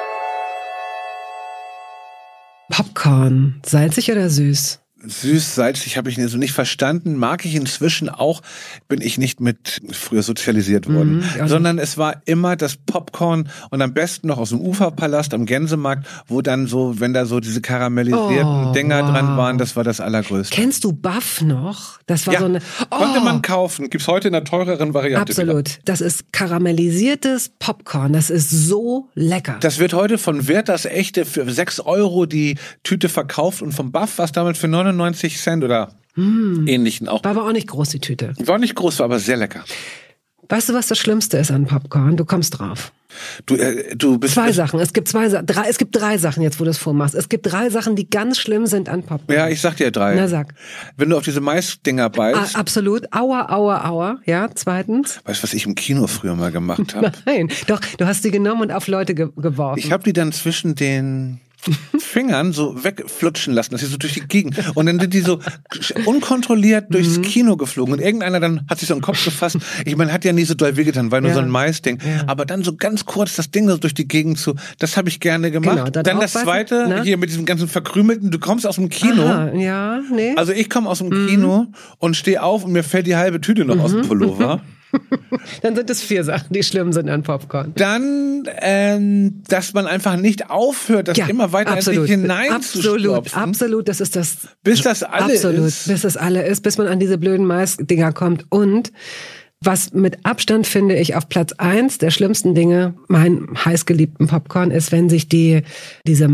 Popcorn, salzig oder süß? Süß, salzig habe ich so nicht verstanden. Mag ich inzwischen auch, bin ich nicht mit früher sozialisiert worden. Sondern es war immer das Popcorn und am besten noch aus dem Uferpalast am Gänsemarkt, wo dann so, wenn da so diese karamellisierten Dinger dran waren, das war das Allergrößte. Kennst du Buff noch? Das war so eine... konnte man kaufen. Gibt's heute in einer teureren Variante. Absolut. Wieder. Das ist karamellisiertes Popcorn. Das ist so lecker. Das wird heute von Werthers Echte für 6 € die Tüte verkauft und vom Buff war es damals für 99 Cent oder ähnlichen auch. War aber auch nicht groß, die Tüte. War nicht groß, war aber sehr lecker. Weißt du, was das Schlimmste ist an Popcorn? Du kommst drauf. Du bist... 2 Sachen. Es gibt 3 Sachen jetzt, wo du es vormachst. Es gibt 3 Sachen, die ganz schlimm sind an Popcorn. Ja, ich sag dir 3. Na, sag. Wenn du auf diese Maisdinger beißt. Absolut. Aua, aua, aua. Ja, zweitens. Weißt du, was ich im Kino früher mal gemacht habe? Nein. Doch, du hast die genommen und auf Leute geworfen. Ich habe die dann zwischen den Fingern so wegflutschen lassen, dass sie so durch die Gegend. Und dann sind die so unkontrolliert durchs Kino geflogen. Und irgendeiner dann hat sich so einen Kopf gefasst. Ich meine, hat ja nie so doll wehgetan, weil nur so ein Maisding. Ja. Aber dann so ganz kurz das Ding so durch die Gegend zu, das habe ich gerne gemacht. Genau, dann das zweite, hier mit diesem ganzen Verkrümelten, du kommst aus dem Kino. Aha, ja, nee. Also ich komme aus dem Kino und stehe auf und mir fällt die halbe Tüte noch aus dem Pullover. Dann sind es 4 Sachen, die schlimm sind an Popcorn. Dann, dass man einfach nicht aufhört, das immer weiter in sich hineinzustopfen. Absolut, das ist das. Bis das alle ist. Bis das alle ist, bis man an diese blöden Maisdinger kommt. Und was mit Abstand, finde ich, auf Platz 1 der schlimmsten Dinge, mein heißgeliebten Popcorn, ist, wenn sich diese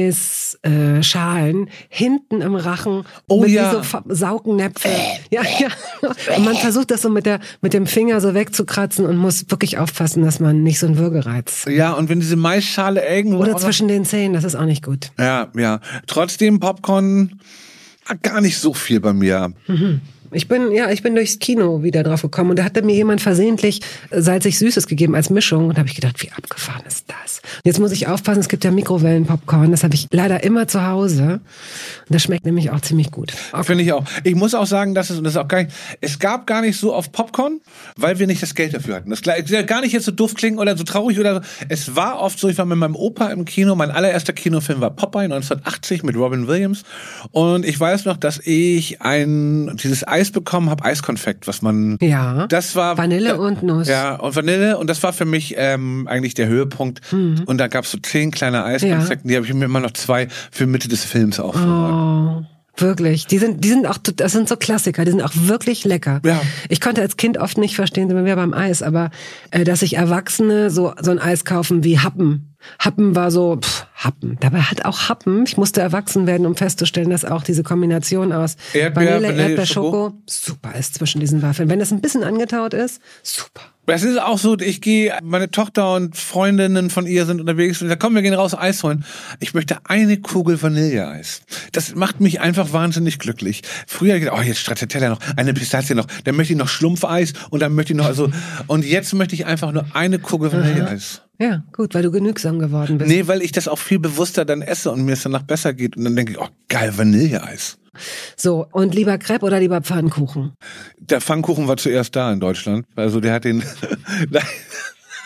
Maisschalen hinten im Rachen mit so Saugnäpfe. Ja. Und man versucht das so mit dem Finger so wegzukratzen und muss wirklich aufpassen, dass man nicht so einen Würgereiz. Ja, und wenn diese Maisschale irgendwo. Oder zwischen den Zähnen, das ist auch nicht gut. Ja. Trotzdem Popcorn gar nicht so viel bei mir. Ich bin durchs Kino wieder drauf gekommen und da hat mir jemand versehentlich salzig Süßes gegeben als Mischung und da habe ich gedacht, wie abgefahren ist das? Und jetzt muss ich aufpassen, es gibt ja Mikrowellenpopcorn, das habe ich leider immer zu Hause und das schmeckt nämlich auch ziemlich gut. Finde ich auch. Ich muss auch sagen, es gab gar nicht so oft Popcorn, weil wir nicht das Geld dafür hatten. Das gar nicht jetzt so doof klingen oder so traurig oder so. Es war oft so, ich war mit meinem Opa im Kino, mein allererster Kinofilm war Popeye 1980 mit Robin Williams und ich weiß noch, dass ich dieses Eis bekommen habe, Eiskonfekt, was man... Ja, das war Vanille und Nuss. Ja, und Vanille und das war für mich eigentlich der Höhepunkt. Und da gab es so 10 kleine Eiskonfekten, die habe ich mir immer noch 2 für Mitte des Films aufgehoben. Wirklich. Das sind so Klassiker, die sind auch wirklich lecker. Ja. Ich konnte als Kind oft nicht verstehen, sind wir wieder beim Eis, aber dass sich Erwachsene so ein Eis kaufen wie Happen. Happen war so, Happen. Dabei hat auch Happen, ich musste erwachsen werden, um festzustellen, dass auch diese Kombination aus Vanille, Schoko super ist zwischen diesen Waffeln. Wenn das ein bisschen angetaut ist, super. Das ist auch so, meine Tochter und Freundinnen von ihr sind unterwegs und sagen, komm, wir gehen raus Eis holen. Ich möchte eine Kugel Vanilleeis. Das macht mich einfach wahnsinnig glücklich. Früher gedacht, jetzt Stracciatella noch, eine Pistazie noch, dann möchte ich noch Schlumpfeis und dann möchte ich noch, und jetzt möchte ich einfach nur eine Kugel Vanilleeis. Ja, gut, weil du genügsam geworden bist. Nee, weil ich das auch viel bewusster dann esse und mir es danach besser geht und dann denke ich, geil, Vanilleeis. So, und lieber Crepe oder lieber Pfannkuchen? Der Pfannkuchen war zuerst da in Deutschland. Also der hat den...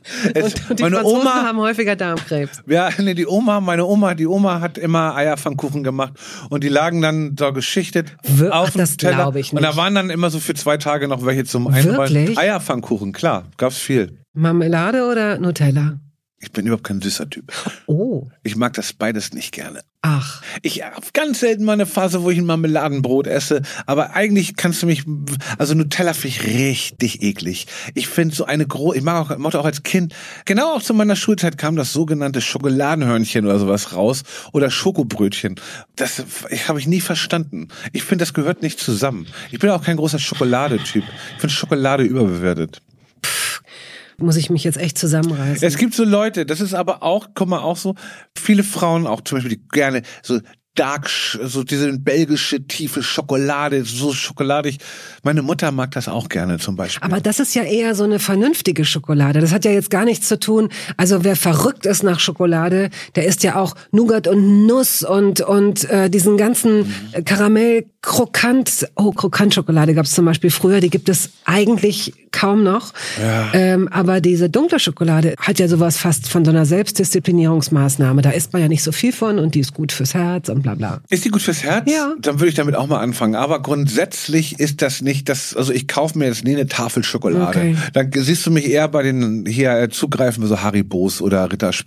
Und die Franzosen haben häufiger Darmkrebs. Ja, nee, die Oma hat immer Eierpfannkuchen gemacht und die lagen dann so geschichtet auf dem Teller. Glaube ich nicht. Und da waren dann immer so für 2 Tage noch welche zum Einrollen. Wirklich? Eierpfannkuchen, klar, gab's viel. Marmelade oder Nutella? Ich bin überhaupt kein süßer Typ. Oh. Ich mag das beides nicht gerne. Ach. Ich habe ganz selten mal eine Phase, wo ich ein Marmeladenbrot esse, aber eigentlich kannst du mich, also Nutella finde ich richtig eklig. Ich finde so eine ich mochte auch als Kind, genau auch zu meiner Schulzeit kam das sogenannte Schokoladenhörnchen oder sowas raus oder Schokobrötchen. Das habe ich nie verstanden. Ich finde, das gehört nicht zusammen. Ich bin auch kein großer Schokoladetyp. Ich finde Schokolade überbewertet. Muss ich mich jetzt echt zusammenreißen. Es gibt so Leute, das ist aber auch, guck mal, auch so, viele Frauen auch zum Beispiel, die gerne so so diese belgische tiefe Schokolade, so schokoladig. Meine Mutter mag das auch gerne zum Beispiel. Aber das ist ja eher so eine vernünftige Schokolade. Das hat ja jetzt gar nichts zu tun. Also wer verrückt ist nach Schokolade, der isst ja auch Nougat und Nuss und diesen ganzen Karamell, Krokant-Schokolade gab es zum Beispiel früher. Die gibt es eigentlich kaum noch. Ja. Aber diese dunkle Schokolade hat ja sowas fast von so einer Selbstdisziplinierungsmaßnahme. Da isst man ja nicht so viel von und die ist gut fürs Herz und bla bla. Ist die gut fürs Herz? Ja. Dann würde ich damit auch mal anfangen. Aber grundsätzlich ist das nicht also ich kaufe mir jetzt nie eine Tafel Schokolade. Okay. Dann siehst du mich eher bei den hier zugreifen, so Haribos oder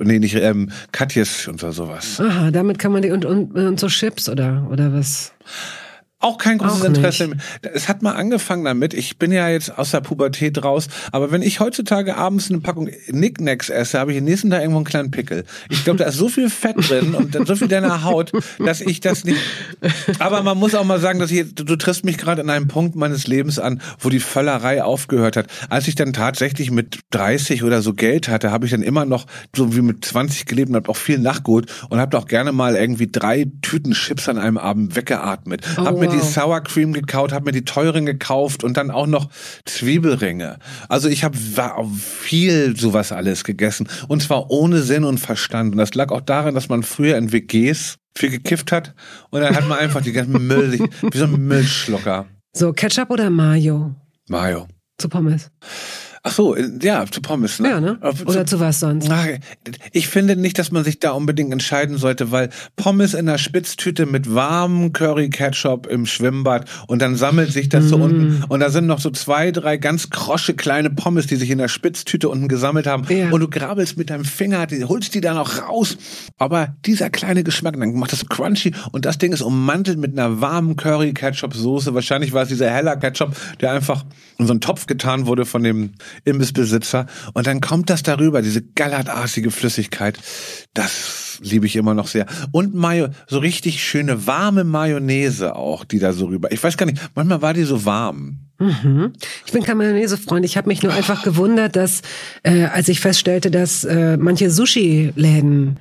Katjes und sowas. Aha, damit kann man die und so Chips oder was? Auch kein großes Interesse. Es hat mal angefangen damit, ich bin ja jetzt aus der Pubertät raus, aber wenn ich heutzutage abends eine Packung Knickknacks esse, habe ich den nächsten Tag irgendwo einen kleinen Pickel. Ich glaube, da ist so viel Fett drin und so viel deiner Haut, dass ich das nicht... Aber man muss auch mal sagen, du triffst mich gerade in einem Punkt meines Lebens an, wo die Völlerei aufgehört hat. Als ich dann tatsächlich mit 30 oder so Geld hatte, habe ich dann immer noch so wie mit 20 gelebt und habe auch viel nachgeholt und habe auch gerne mal irgendwie 3 Tüten Chips an einem Abend weggeatmet. Hab mir die Sour Cream gekaut, habe mir die teuren gekauft und dann auch noch Zwiebelringe. Also ich habe viel sowas alles gegessen und zwar ohne Sinn und Verstand. Und das lag auch daran, dass man früher in WGs viel gekifft hat und dann hat man einfach die ganzen wie so ein Müllschlucker. So, Ketchup oder Mayo? Mayo. Zu Pommes. Ach so, ja, zu Pommes, ne? Ja, ne? Oder zu was sonst? Ich finde nicht, dass man sich da unbedingt entscheiden sollte, weil Pommes in einer Spitztüte mit warmem Curry-Ketchup im Schwimmbad und dann sammelt sich das so unten und da sind noch so 2, 3 ganz krosche kleine Pommes, die sich in der Spitztüte unten gesammelt haben und du grabbelst mit deinem Finger, holst die da noch raus, aber dieser kleine Geschmack, dann macht das crunchy und das Ding ist ummantelt mit einer warmen Curry-Ketchup-Soße. Wahrscheinlich war es dieser heller Ketchup, der einfach in so einen Topf getan wurde von dem Imbissbesitzer und dann kommt das darüber, diese gallertartige Flüssigkeit, das liebe ich immer noch sehr. Und so richtig schöne warme Mayonnaise auch, die da so rüber, ich weiß gar nicht, manchmal war die so warm. Mhm. Ich bin kein Mayonnaise-Freund, ich habe mich nur einfach gewundert, dass, als ich feststellte, dass manche Sushi-Läden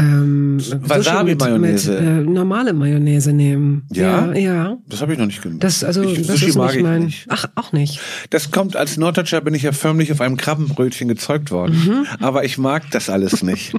Wasabi-Mayonnaise. Normale Mayonnaise nehmen. Ja? Ja. Das habe ich noch nicht gemacht. Das Sushi ist mag nicht ich nicht. Ach, auch nicht. Das kommt, als Norddeutscher bin ich ja förmlich auf einem Krabbenbrötchen gezeugt worden. Aber ich mag das alles nicht.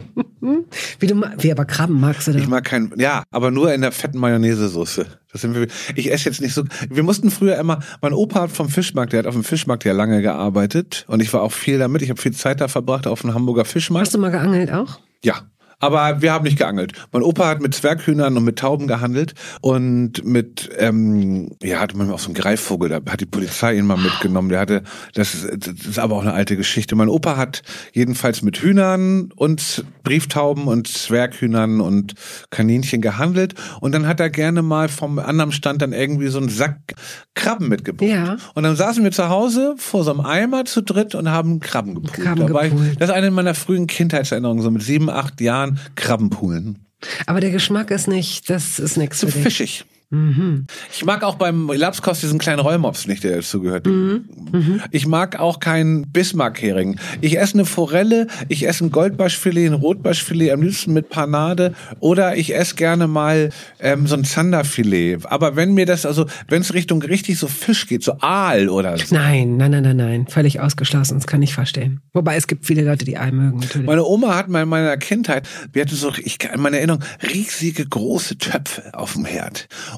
Wie aber Krabben magst du da? Ich mag aber nur in der fetten Mayonnaise-Soße. Ich esse jetzt nicht so, wir mussten früher immer, mein Opa hat der hat auf dem Fischmarkt ja lange gearbeitet und ich war auch viel damit, ich habe viel Zeit da verbracht auf dem Hamburger Fischmarkt. Hast du mal geangelt auch? Ja. Aber wir haben nicht geangelt. Mein Opa hat mit Zwerghühnern und mit Tauben gehandelt und hatte manchmal auch so einen Greifvogel, da hat die Polizei ihn mal mitgenommen. Das ist aber auch eine alte Geschichte. Mein Opa hat jedenfalls mit Hühnern und Brieftauben und Zwerghühnern und Kaninchen gehandelt und dann hat er gerne mal vom anderen Stand dann irgendwie so einen Sack Krabben mitgebracht. Ja. Und dann saßen wir zu Hause vor so einem Eimer zu dritt und haben Krabben gepult. Das ist eine meiner frühen Kindheitserinnerungen, so mit 7, 8 Jahren Krabbenpoolen. Aber der Geschmack ist nichts für dich. Zu fischig. Mhm. Ich mag auch beim Lapskost diesen kleinen Rollmops nicht, der dazu gehört. Ich mag auch keinen Bismarck-Hering. Ich esse eine Forelle, ich esse ein Goldbarschfilet, ein Rotbarschfilet, am liebsten mit Panade oder ich esse gerne mal so ein Zanderfilet. Aber wenn es Richtung richtig so Fisch geht, so Aal oder so. Nein. Völlig ausgeschlossen, das kann ich verstehen. Wobei es gibt viele Leute, die Aal mögen, natürlich. Meine Oma hat mal in meiner Kindheit, wir hatten in meiner Erinnerung riesige große Töpfe auf dem Herd.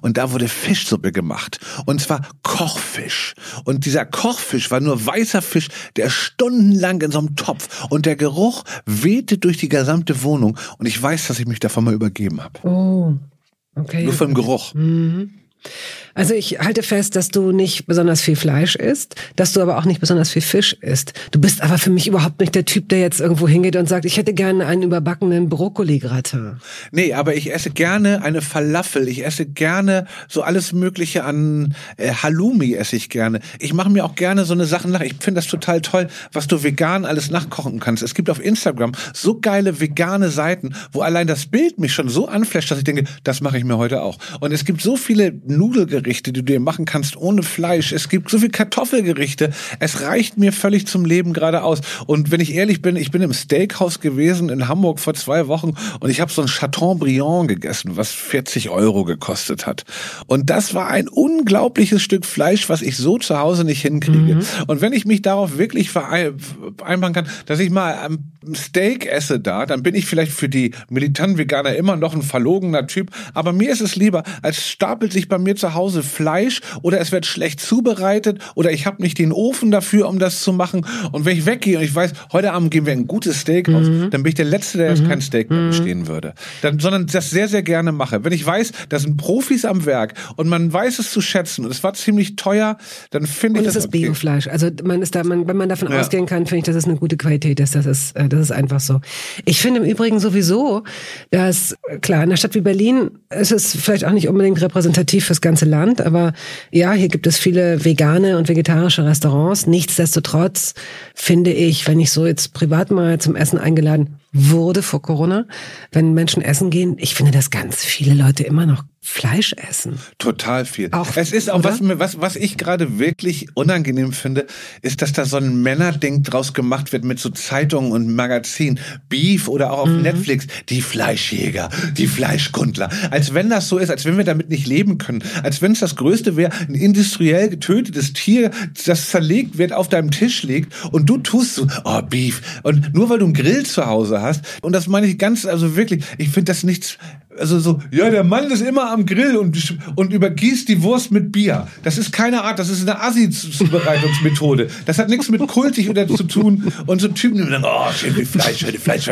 und da wurde Fischsuppe gemacht. Und zwar Kochfisch. Und dieser Kochfisch war nur weißer Fisch, der stundenlang in so einem Topf. Und der Geruch wehte durch die gesamte Wohnung. Und ich weiß, dass ich mich davon mal übergeben habe. Oh, okay. Nur vom Geruch. Mhm. Also ich halte fest, dass du nicht besonders viel Fleisch isst, dass du aber auch nicht besonders viel Fisch isst. Du bist aber für mich überhaupt nicht der Typ, der jetzt irgendwo hingeht und sagt, ich hätte gerne einen überbackenen Brokkoli-Gratin. Nee, aber ich esse gerne eine Falafel. Ich esse gerne so alles Mögliche an Halloumi esse ich gerne. Ich mache mir auch gerne so eine Sachen nach. Ich finde das total toll, was du vegan alles nachkochen kannst. Es gibt auf Instagram so geile vegane Seiten, wo allein das Bild mich schon so anflasht, dass ich denke, das mache ich mir heute auch. Und es gibt so viele Nudelgerichte, die du dir machen kannst ohne Fleisch. Es gibt so viele Kartoffelgerichte. Es reicht mir völlig zum Leben gerade aus. Und wenn ich ehrlich bin, ich bin im Steakhouse gewesen in Hamburg vor 2 Wochen und ich habe so ein Chateaubriand gegessen, was 40 € gekostet hat. Und das war ein unglaubliches Stück Fleisch, was ich so zu Hause nicht hinkriege. Und wenn ich mich darauf wirklich vereinbaren kann, dass ich mal ein Steak esse da, dann bin ich vielleicht für die militanten Veganer immer noch ein verlogener Typ. Aber mir ist es lieber, als stapelt sich bei mir zu Hause Fleisch oder es wird schlecht zubereitet oder ich habe nicht den Ofen dafür, um das zu machen. Und wenn ich weggehe und ich weiß, heute Abend gehen wir in ein gutes Steak aus, dann bin ich der Letzte, der jetzt kein Steak mehr bestehen würde. Sondern das sehr, sehr gerne mache. Wenn ich weiß, da sind Profis am Werk und man weiß es zu schätzen und es war ziemlich teuer, dann finde ich das. Und es ist Biofleisch. Also wenn man davon ausgehen kann, finde ich, dass es eine gute Qualität ist. Das ist einfach so. Ich finde im Übrigen sowieso, dass, klar, in einer Stadt wie Berlin ist es vielleicht auch nicht unbedingt repräsentativ fürs ganze Land, aber ja, hier gibt es viele vegane und vegetarische Restaurants. Nichtsdestotrotz finde ich, wenn ich so jetzt privat mal zum Essen eingeladen wurde vor Corona, wenn Menschen essen gehen, ich finde, dass ganz viele Leute immer noch Fleisch essen. Total viel. Auch, es ist auch, was ich gerade wirklich unangenehm finde, ist, dass da so ein Männerding draus gemacht wird mit so Zeitungen und Magazinen, Beef oder auch auf Netflix, die Fleischjäger, die Fleischkundler. Als wenn das so ist, als wenn wir damit nicht leben können. Als wenn es das Größte wäre, ein industriell getötetes Tier, das zerlegt wird, auf deinem Tisch liegt und du tust so, oh, Beef. Und nur weil du einen Grill zu Hause hast, und das meine ich ganz, also wirklich, ich finde das nichts, also so, ja, der Mann ist immer am Grill und übergießt die Wurst mit Bier. Das ist keine Art, das ist eine Assi-Zubereitungsmethode. Das hat nichts mit kultig oder zu tun und so Typen, die dann, oh, schön viel Fleisch.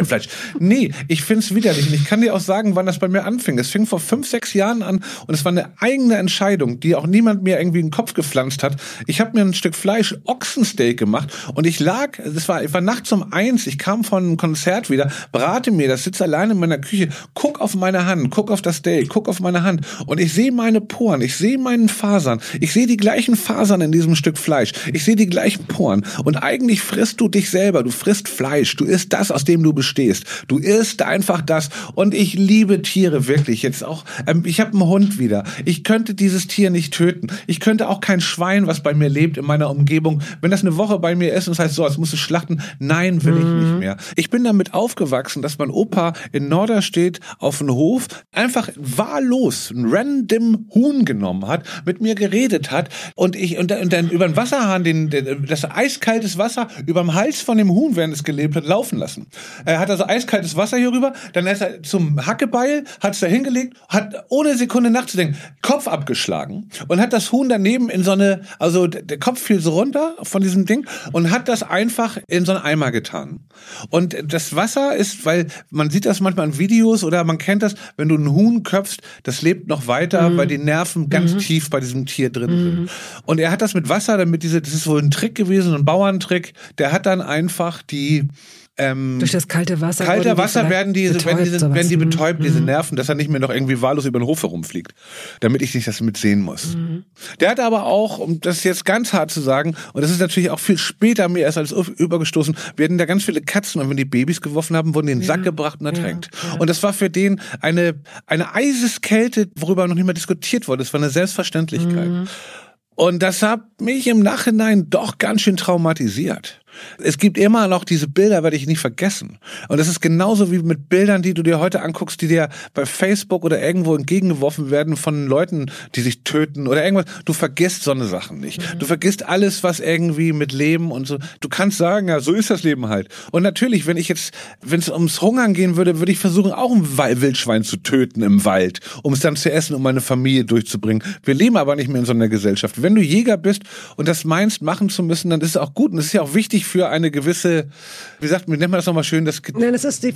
Nee, ich find's widerlich und ich kann dir auch sagen, wann das bei mir anfing. Es fing vor 5, 6 Jahren an und es war eine eigene Entscheidung, die auch niemand mir irgendwie in den Kopf gepflanzt hat. Ich habe mir ein Stück Fleisch, Ochsensteak gemacht und ich war nachts um 1, ich kam von einem Konzert wieder, brate mir das, sitze alleine in meiner Küche, guck auf meine Hand, guck auf das Steak, guck auf meine Hand und ich sehe meine Poren, ich sehe meinen Fasern, ich sehe die gleichen Fasern in diesem Stück Fleisch, ich sehe die gleichen Poren und eigentlich frisst du dich selber, du frisst Fleisch, du isst das, aus dem du bestehst, du isst einfach das und ich liebe Tiere wirklich jetzt auch, ich habe einen Hund wieder, ich könnte dieses Tier nicht töten, ich könnte auch kein Schwein, was bei mir lebt in meiner Umgebung, wenn das eine Woche bei mir ist und das heißt so, jetzt musst du schlachten, nein, will ich nicht mehr. Ich bin damit aufgewachsen, dass mein Opa in Norderstedt auf dem Hof einfach wahllos ein random Huhn genommen hat, mit mir geredet hat und dann über den Wasserhahn das eiskaltes Wasser überm Hals von dem Huhn, während es gelebt hat, laufen lassen. Er hat also eiskaltes Wasser hier rüber, dann ist er zum Hackebeil, hat es da hingelegt, hat ohne Sekunde nachzudenken Kopf abgeschlagen und hat das Huhn daneben in so eine, also der Kopf fiel so runter von diesem Ding und hat das einfach in so einen Eimer getan. Und das Wasser ist, weil man sieht das manchmal in Videos oder man kennt das, wenn du ein Huhn köpfst, das lebt noch weiter, weil die Nerven ganz tief bei diesem Tier drin sind. Und er hat das mit Wasser, das ist wohl ein Trick gewesen, ein Bauerntrick, der hat dann einfach die durch das kalte Wasser werden die betäubt, diese Nerven, dass er nicht mehr noch irgendwie wahllos über den Hof herumfliegt, damit ich nicht das mitsehen muss. Der hat aber auch, um das jetzt ganz hart zu sagen, und das ist natürlich auch viel später mir erst als übergestoßen, wir hatten da ganz viele Katzen und wenn die Babys geworfen haben, wurden die in den Sack gebracht und ertränkt. Ja. Und das war für den eine Eiseskälte, worüber noch nicht mehr diskutiert wurde. Das war eine Selbstverständlichkeit. Und das hat mich im Nachhinein doch ganz schön traumatisiert. Es gibt immer noch diese Bilder, werde ich nicht vergessen. Und das ist genauso wie mit Bildern, die du dir heute anguckst, die dir bei Facebook oder irgendwo entgegengeworfen werden von Leuten, die sich töten oder irgendwas. Du vergisst so eine Sachen nicht. Du vergisst alles, was irgendwie mit Leben und so. Du kannst sagen, ja, so ist das Leben halt. Und natürlich, wenn es ums Hungern gehen würde, würde ich versuchen, auch ein Wildschwein zu töten im Wald, um es dann zu essen, um meine Familie durchzubringen. Wir leben aber nicht mehr in so einer Gesellschaft. Wenn du Jäger bist und das meinst, machen zu müssen, dann ist es auch gut. Und es ist ja auch wichtig für eine gewisse, wie nennt man das nochmal schön? Nein, das ist die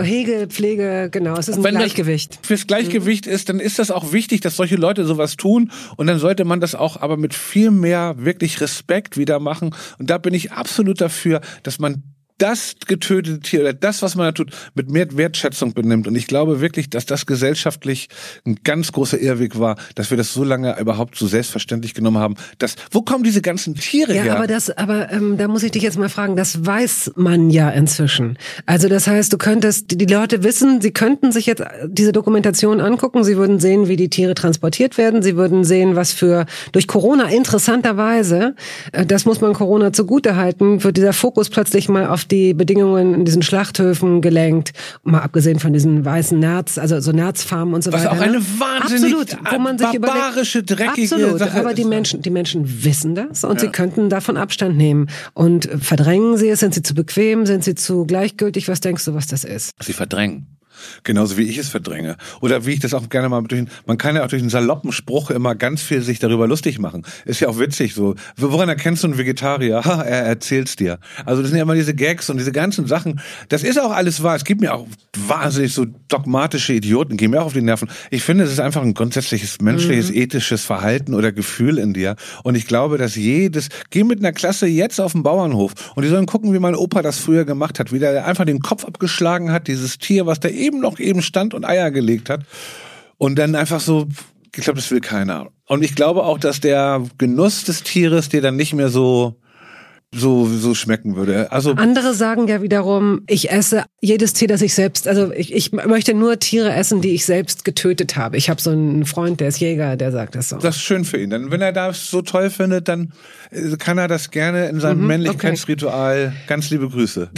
Pflege, genau. Es ist ein Gleichgewicht. Fürs Gleichgewicht ist, dann ist das auch wichtig, dass solche Leute sowas tun. Und dann sollte man das auch aber mit viel mehr wirklich Respekt wieder machen. Und da bin ich absolut dafür, dass man das getötete Tier oder das, was man da tut, mit mehr Wertschätzung benimmt. Und ich glaube wirklich, dass das gesellschaftlich ein ganz großer Irrweg war, dass wir das so lange überhaupt so selbstverständlich genommen haben. Wo kommen diese ganzen Tiere her? Ja, aber da muss ich dich jetzt mal fragen, das weiß man ja inzwischen. Also das heißt, die Leute wissen, sie könnten sich jetzt diese Dokumentation angucken, sie würden sehen, wie die Tiere transportiert werden, sie würden sehen, was durch Corona interessanterweise, das muss man Corona zugutehalten, wird dieser Fokus plötzlich mal auf die Bedingungen in diesen Schlachthöfen gelenkt, mal abgesehen von diesen weißen also so Nerzfarmen und so weiter. Was auch eine wahnsinnig barbarische, dreckige Sache aber ist. Die Menschen wissen das und sie könnten davon Abstand nehmen. Und verdrängen sie es? Sind sie zu bequem? Sind sie zu gleichgültig? Was denkst du, was das ist? Sie verdrängen. Genauso wie ich es verdränge. Oder wie ich das auch gerne mal man kann ja auch durch einen saloppen Spruch immer ganz viel sich darüber lustig machen. Ist ja auch witzig so. Woran erkennst du einen Vegetarier? Er erzählt's dir. Also das sind ja immer diese Gags und diese ganzen Sachen. Das ist auch alles wahr. Es gibt mir auch wahnsinnig so dogmatische Idioten, gehen mir auch auf die Nerven. Ich finde, es ist einfach ein grundsätzliches menschliches, ethisches Verhalten oder Gefühl in dir. Und ich glaube, dass geh mit einer Klasse jetzt auf den Bauernhof und die sollen gucken, wie mein Opa das früher gemacht hat. Wie der einfach den Kopf abgeschlagen hat, dieses Tier, was da eben stand und Eier gelegt hat. Und dann einfach so, ich glaube, das will keiner. Und ich glaube auch, dass der Genuss des Tieres dir dann nicht mehr so schmecken würde. Also andere sagen ja wiederum, ich esse jedes Tier, das ich selbst, also ich möchte nur Tiere essen, die ich selbst getötet habe. Ich habe so einen Freund, der ist Jäger, der sagt das so. Das ist schön für ihn. Dann, wenn er das so toll findet, dann kann er das gerne in seinem Männlichkeitsritual. Okay. Ganz liebe Grüße.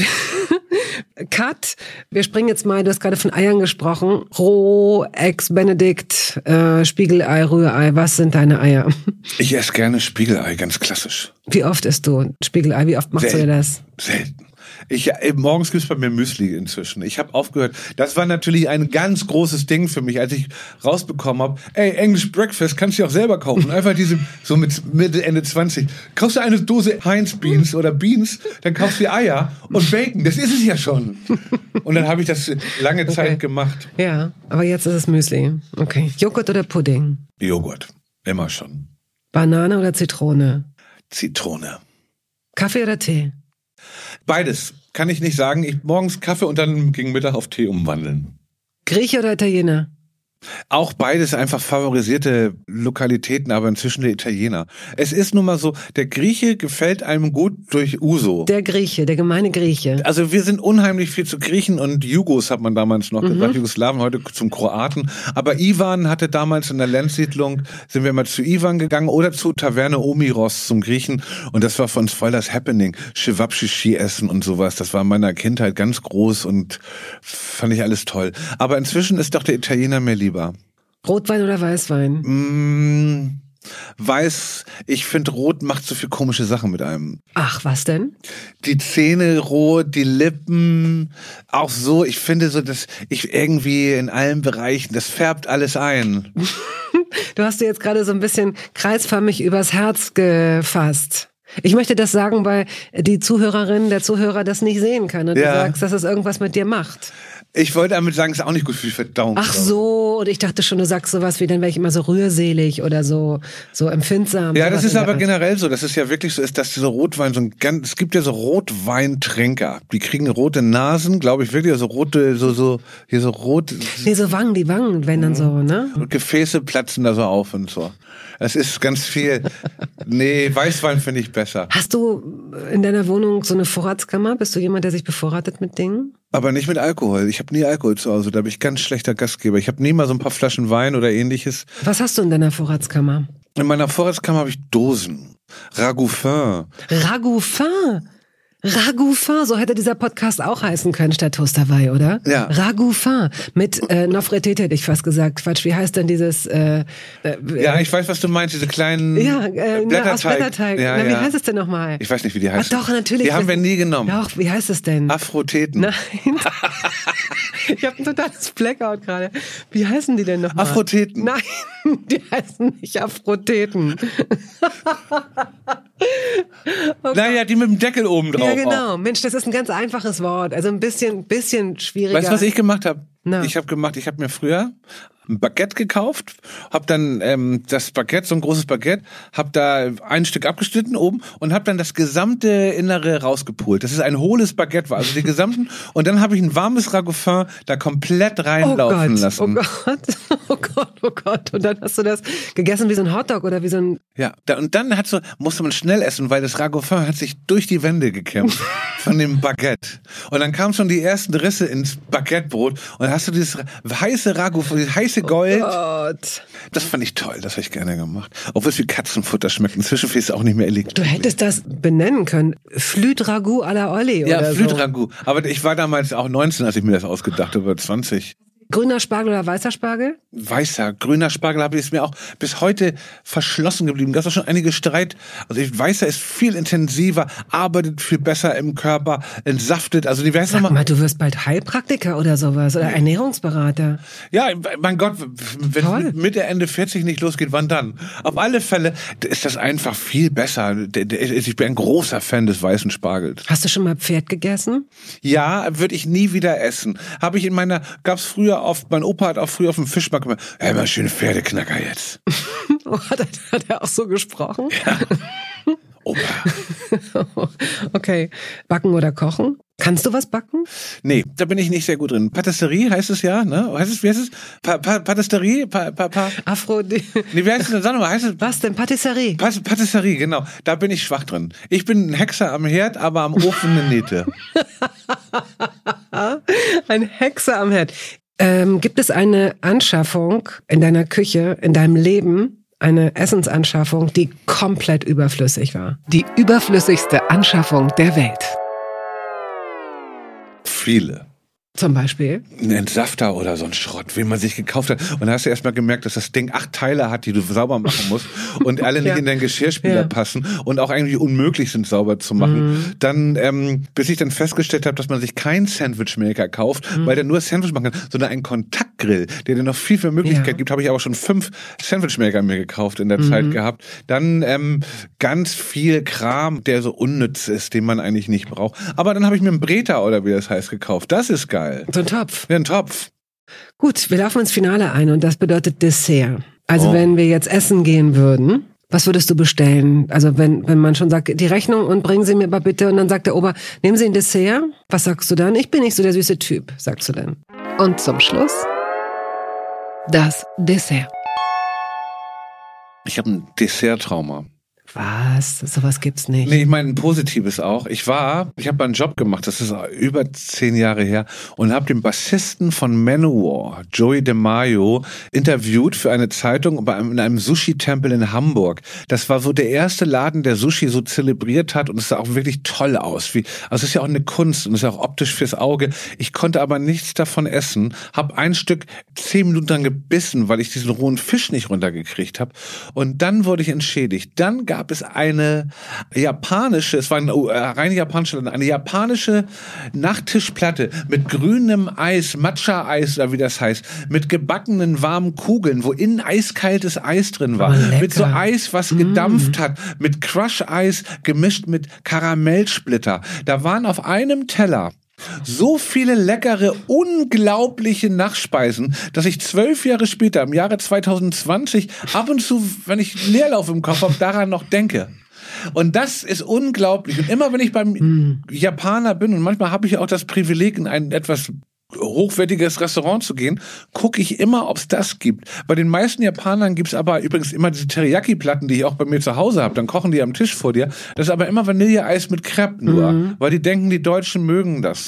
Cut. Wir springen jetzt mal, du hast gerade von Eiern gesprochen. Roh, Ex-Benedict, Spiegelei, Rührei. Was sind deine Eier? Ich esse gerne Spiegelei, ganz klassisch. Wie oft isst du Spiegelei? Wie oft machst du dir das? Selten. Morgens gibt's bei mir Müsli inzwischen. Ich habe aufgehört. Das war natürlich ein ganz großes Ding für mich, als ich rausbekommen habe. English Breakfast kannst du auch selber kaufen. Einfach diese, so mit Mitte, Ende 20. Kaufst du eine Dose Heinz Beans oder Beans, dann kaufst du Eier und Bacon. Das ist es ja schon. Und dann habe ich das lange Zeit gemacht. Ja, aber jetzt ist es Müsli. Okay. Joghurt oder Pudding? Joghurt. Immer schon. Banane oder Zitrone? Zitrone. Kaffee oder Tee? Beides. Kann ich nicht sagen. Morgens Kaffee und dann gegen Mittag auf Tee umwandeln. Grieche oder Italiener? Auch beides einfach favorisierte Lokalitäten, aber inzwischen der Italiener. Es ist nun mal so, der Grieche gefällt einem gut durch Uso. Der Grieche, der gemeine Grieche. Also wir sind unheimlich viel zu Griechen und Jugos hat man damals noch gesagt, Jugoslawen, heute zum Kroaten. Aber Ivan hatte damals in der Landsiedlung, sind wir mal zu Ivan gegangen oder zu Taverne Omiros zum Griechen und das war für uns voll das Happening. Cevapcici essen und sowas, das war in meiner Kindheit ganz groß und fand ich alles toll. Aber inzwischen ist doch der Italiener mir lieber. Rotwein oder Weißwein? Weiß, ich finde, Rot macht so viel komische Sachen mit einem. Ach, was denn? Die Zähne rot, die Lippen, auch so, ich finde so, dass ich irgendwie in allen Bereichen, das färbt alles ein. Du hast dir jetzt gerade so ein bisschen kreisförmig übers Herz gefasst. Ich möchte das sagen, weil die Zuhörerin, der Zuhörer das nicht sehen kann und du sagst, dass es irgendwas mit dir macht. Ich wollte damit sagen, es ist auch nicht gut für die Verdauung. Ach so, und ich dachte schon, du sagst sowas wie, dann wäre ich immer so rührselig oder so empfindsam. Ja, das ist aber generell so, das ist ja wirklich so, ist, dass dieser Rotwein es gibt ja so Rotweintrinker, die kriegen rote Nasen, glaube ich wirklich, so rote, hier so rot. Nee, so Wangen, die Wangen werden dann so, ne? Und Gefäße platzen da so auf und so. Es ist ganz viel. Nee, Weißwein finde ich besser. Hast du in deiner Wohnung so eine Vorratskammer? Bist du jemand, der sich bevorratet mit Dingen? Aber nicht mit Alkohol. Ich habe nie Alkohol zu Hause. Da bin ich ganz schlechter Gastgeber. Ich habe nie mal so ein paar Flaschen Wein oder ähnliches. Was hast du in deiner Vorratskammer? In meiner Vorratskammer habe ich Dosen. Ragoufin. Ragoufin? Ragout fin, so hätte dieser Podcast auch heißen können statt Toasterwei, oder? Ja. Ragout fin mit Nofretete hätte ich fast gesagt. Quatsch, wie heißt denn dieses... ja, ich weiß, was du meinst, diese kleinen Blätterteig. Aus Blätterteig. Ja, Wie heißt es denn nochmal? Ich weiß nicht, wie die heißt. Doch, natürlich. Die haben wir nie genommen. Doch, wie heißt es denn? Afroteten. Nein. Ich habe ein totales Blackout gerade. Wie heißen die denn nochmal? Afroteten. Nein, die heißen nicht Afroteten. Naja, die mit dem Deckel oben drauf. Ja, genau. Auch. Mensch, das ist ein ganz einfaches Wort. Also ein bisschen schwieriger. Weißt du, was ich gemacht habe? Na. Ich habe mir früher ein Baguette gekauft, habe dann das Baguette, so ein großes Baguette, habe da ein Stück abgeschnitten oben und habe dann das gesamte Innere rausgepult. Das ist ein hohles Baguette, war also die gesamten. Und dann habe ich ein warmes Ragout fin da komplett reinlaufen lassen. Oh Gott. Und dann hast du das gegessen wie so ein Hotdog oder wie so ein... Ja, und dann musste man schnell essen, weil das Ragout fin hat sich durch die Wände gekämpft von dem Baguette. Und dann kamen schon die ersten Risse ins Baguettebrot und dann hast du dieses heiße Ragout, dieses heiße Gold. Oh Gott. Das fand ich toll, das habe ich gerne gemacht. Obwohl es wie Katzenfutter schmeckt. Inzwischen finde ich es auch nicht mehr elektrisch. Du hättest das benennen können. Flûte Ragout à la Olli oder so. Ja, Flûte Ragout. Aber ich war damals auch 19, als ich mir das ausgedacht habe, 20. Grüner Spargel oder weißer Spargel? Grüner Spargel ist mir auch bis heute verschlossen geblieben. Gab es auch schon einige Streit. Also weißer ist viel intensiver, arbeitet viel besser im Körper, entsaftet. Also die weiß Sag mal, du wirst bald Heilpraktiker oder sowas oder Ernährungsberater. Ja, mein Gott, wenn es Mitte, Ende 40 nicht losgeht, wann dann? Auf alle Fälle ist das einfach viel besser. Ich bin ein großer Fan des weißen Spargels. Hast du schon mal Pferd gegessen? Ja, würde ich nie wieder essen. Gab's früher mein Opa hat auch früher auf dem Fischmarkt gemacht, hey, mal schöne Pferdeknacker jetzt. Hat er auch so gesprochen? Ja. Opa. Okay. Backen oder kochen? Kannst du was backen? Nee, da bin ich nicht sehr gut drin. Patisserie heißt es ja, ne? Wie heißt es? Patisserie? Nee, wie heißt es denn? Sag mal, heißt es? Was denn? Patisserie? Patisserie, genau. Da bin ich schwach drin. Ich bin ein Hexer am Herd, aber am Ofen eine Niete. Ein Hexer am Herd. Gibt es eine Anschaffung in deiner Küche, in deinem Leben, eine Essensanschaffung, die komplett überflüssig war? Die überflüssigste Anschaffung der Welt. Viele. Zum Beispiel? Ein Entsafter oder so ein Schrott, den man sich gekauft hat. Und da hast du erstmal gemerkt, dass das Ding 8 Teile hat, die du sauber machen musst und alle nicht in deinen Geschirrspüler passen und auch eigentlich unmöglich sind, sauber zu machen. Dann, bis ich dann festgestellt habe, dass man sich keinen Sandwichmaker kauft, weil der nur Sandwich machen kann, sondern einen Kontaktgrill, der dir noch viel Möglichkeit gibt, habe ich aber schon 5 Sandwichmaker mir gekauft in der Zeit gehabt. Dann ganz viel Kram, der so unnütz ist, den man eigentlich nicht braucht. Aber dann habe ich mir einen Breta oder wie das heißt gekauft. Das ist geil. So ein Topf. Ja, ein Topf. Gut, wir laufen ins Finale ein und das bedeutet Dessert. Also wenn wir jetzt essen gehen würden, was würdest du bestellen? Also wenn man schon sagt, die Rechnung und bringen Sie mir aber bitte und dann sagt der Ober, nehmen Sie ein Dessert. Was sagst du dann? Ich bin nicht so der süße Typ, sagst du dann. Und zum Schluss das Dessert. Ich habe ein Dessert-Trauma. Was? Sowas gibt's nicht. Nee, ich meine ein positives auch. Ich habe einen Job gemacht, das ist über 10 Jahre her, und habe den Bassisten von Manowar, Joey DeMaio, interviewt für eine Zeitung in einem Sushi-Tempel in Hamburg. Das war so der erste Laden, der Sushi so zelebriert hat, und es sah auch wirklich toll aus. Also es ist ja auch eine Kunst und es ist auch optisch fürs Auge. Ich konnte aber nichts davon essen, habe ein Stück 10 Minuten lang gebissen, weil ich diesen rohen Fisch nicht runtergekriegt habe, und dann wurde ich entschädigt. Dann gab es eine japanische Nachttischplatte mit grünem Eis, Matcha-Eis oder wie das heißt, mit gebackenen warmen Kugeln, wo innen eiskaltes Eis drin war, mit so Eis, was gedampft hat, mit Crush-Eis gemischt mit Karamellsplitter. Da waren auf einem Teller so viele leckere, unglaubliche Nachspeisen, dass ich 12 Jahre später, im Jahre 2020, ab und zu, wenn ich Leerlauf im Kopf habe, daran noch denke. Und das ist unglaublich. Und immer wenn ich beim Japaner bin, und manchmal habe ich auch das Privileg, in ein etwas hochwertiges Restaurant zu gehen, gucke ich immer, ob es das gibt. Bei den meisten Japanern gibt es aber übrigens immer diese Teriyaki-Platten, die ich auch bei mir zu Hause habe. Dann kochen die am Tisch vor dir. Das ist aber immer Vanilleeis mit Crepe nur, weil die denken, die Deutschen mögen das.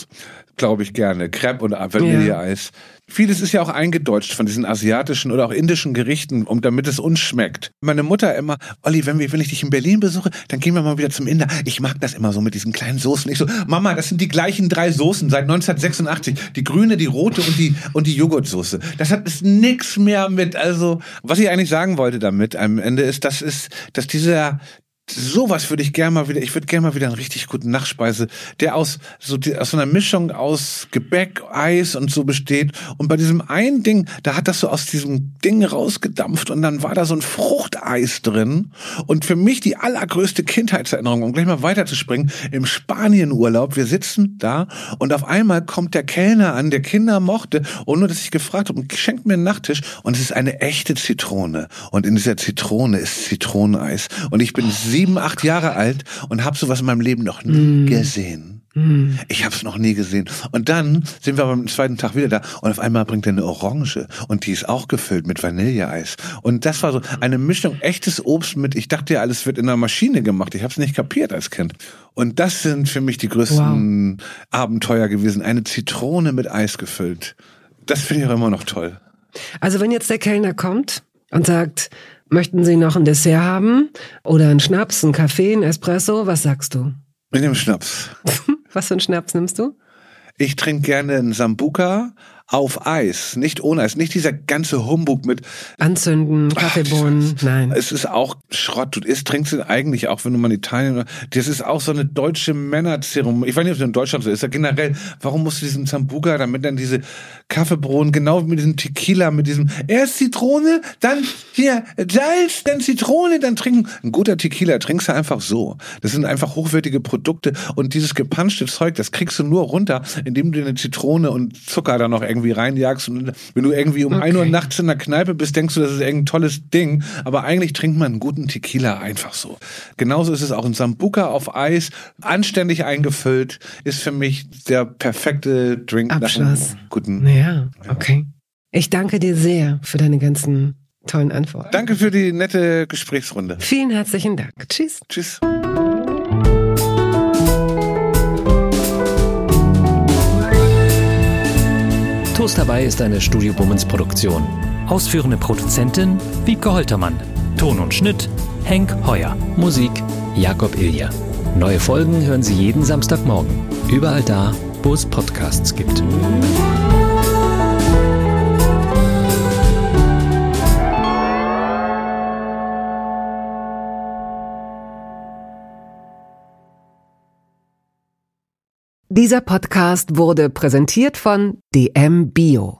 glaube ich, gerne. Crepe und Vanilleeis. Vieles ist ja auch eingedeutscht von diesen asiatischen oder auch indischen Gerichten, damit es uns schmeckt. Meine Mutter immer, Olli, wenn ich dich in Berlin besuche, dann gehen wir mal wieder zum Inder. Ich mag das immer so mit diesen kleinen Soßen. Ich so, Mama, das sind die gleichen 3 Soßen seit 1986. Die grüne, die rote und die Joghurtsoße. Das hat nix mehr mit, also, was ich eigentlich sagen wollte damit am Ende ist, dass dieser sowas würde ich gerne mal wieder, ich würde gerne mal wieder einen richtig guten Nachspeise, der aus so einer Mischung aus Gebäck, Eis und so besteht. Und bei diesem einen Ding, da hat das so aus diesem Ding rausgedampft und dann war da so ein Fruchteis drin. Und für mich die allergrößte Kindheitserinnerung, um gleich mal weiterzuspringen, im Spanienurlaub, wir sitzen da und auf einmal kommt der Kellner an, der Kinder mochte, ohne dass ich gefragt habe, und schenkt mir einen Nachtisch und es ist eine echte Zitrone. Und in dieser Zitrone ist Zitroneneis. Und ich bin 7, 8 Jahre alt und habe sowas in meinem Leben noch nie gesehen. Ich habe es noch nie gesehen. Und dann sind wir am zweiten Tag wieder da und auf einmal bringt er eine Orange und die ist auch gefüllt mit Vanilleeis. Und das war so eine Mischung echtes Obst mit, ich dachte ja, alles wird in einer Maschine gemacht. Ich habe es nicht kapiert als Kind. Und das sind für mich die größten Abenteuer gewesen. Eine Zitrone mit Eis gefüllt. Das finde ich auch immer noch toll. Also wenn jetzt der Kellner kommt und sagt, möchten Sie noch ein Dessert haben? Oder einen Schnaps, einen Kaffee, einen Espresso? Was sagst du? Ich nehme Schnaps. Was für einen Schnaps nimmst du? Ich trinke gerne einen Sambuca auf Eis, nicht ohne Eis, nicht dieser ganze Humbug mit Anzünden, Kaffeebohnen, nein. Es ist auch Schrott. Du trinkst ihn eigentlich auch, wenn du mal in Italien, das ist auch so eine deutsche Männerzeremonie. Ich weiß nicht, ob es in Deutschland so ist. Ja, generell, warum musst du diesen Sambuca, damit dann diese Kaffeebohnen, genau mit diesem Tequila, mit diesem erst Zitrone, dann hier Salz, dann Zitrone, dann trinken. Ein guter Tequila trinkst du einfach so. Das sind einfach hochwertige Produkte und dieses gepanschte Zeug, das kriegst du nur runter, indem du eine Zitrone und Zucker da noch irgendwie reinjagst und wenn du irgendwie um 1 Uhr nachts in der Kneipe bist, denkst du, das ist irgendein tolles Ding, aber eigentlich trinkt man einen guten Tequila einfach so. Genauso ist es auch ein Sambuca auf Eis, anständig eingefüllt, ist für mich der perfekte Drink. Abschluss. Nach einem guten. Ja, okay. Ich danke dir sehr für deine ganzen tollen Antworten. Danke für die nette Gesprächsrunde. Vielen herzlichen Dank. Tschüss. Tschüss. Toast dabei ist eine Studio Bummens Produktion. Ausführende Produzentin Wiebke Holtermann. Ton und Schnitt Henk Heuer. Musik Jakob Ilja. Neue Folgen hören Sie jeden Samstagmorgen. Überall da, wo es Podcasts gibt. Dieser Podcast wurde präsentiert von DM Bio.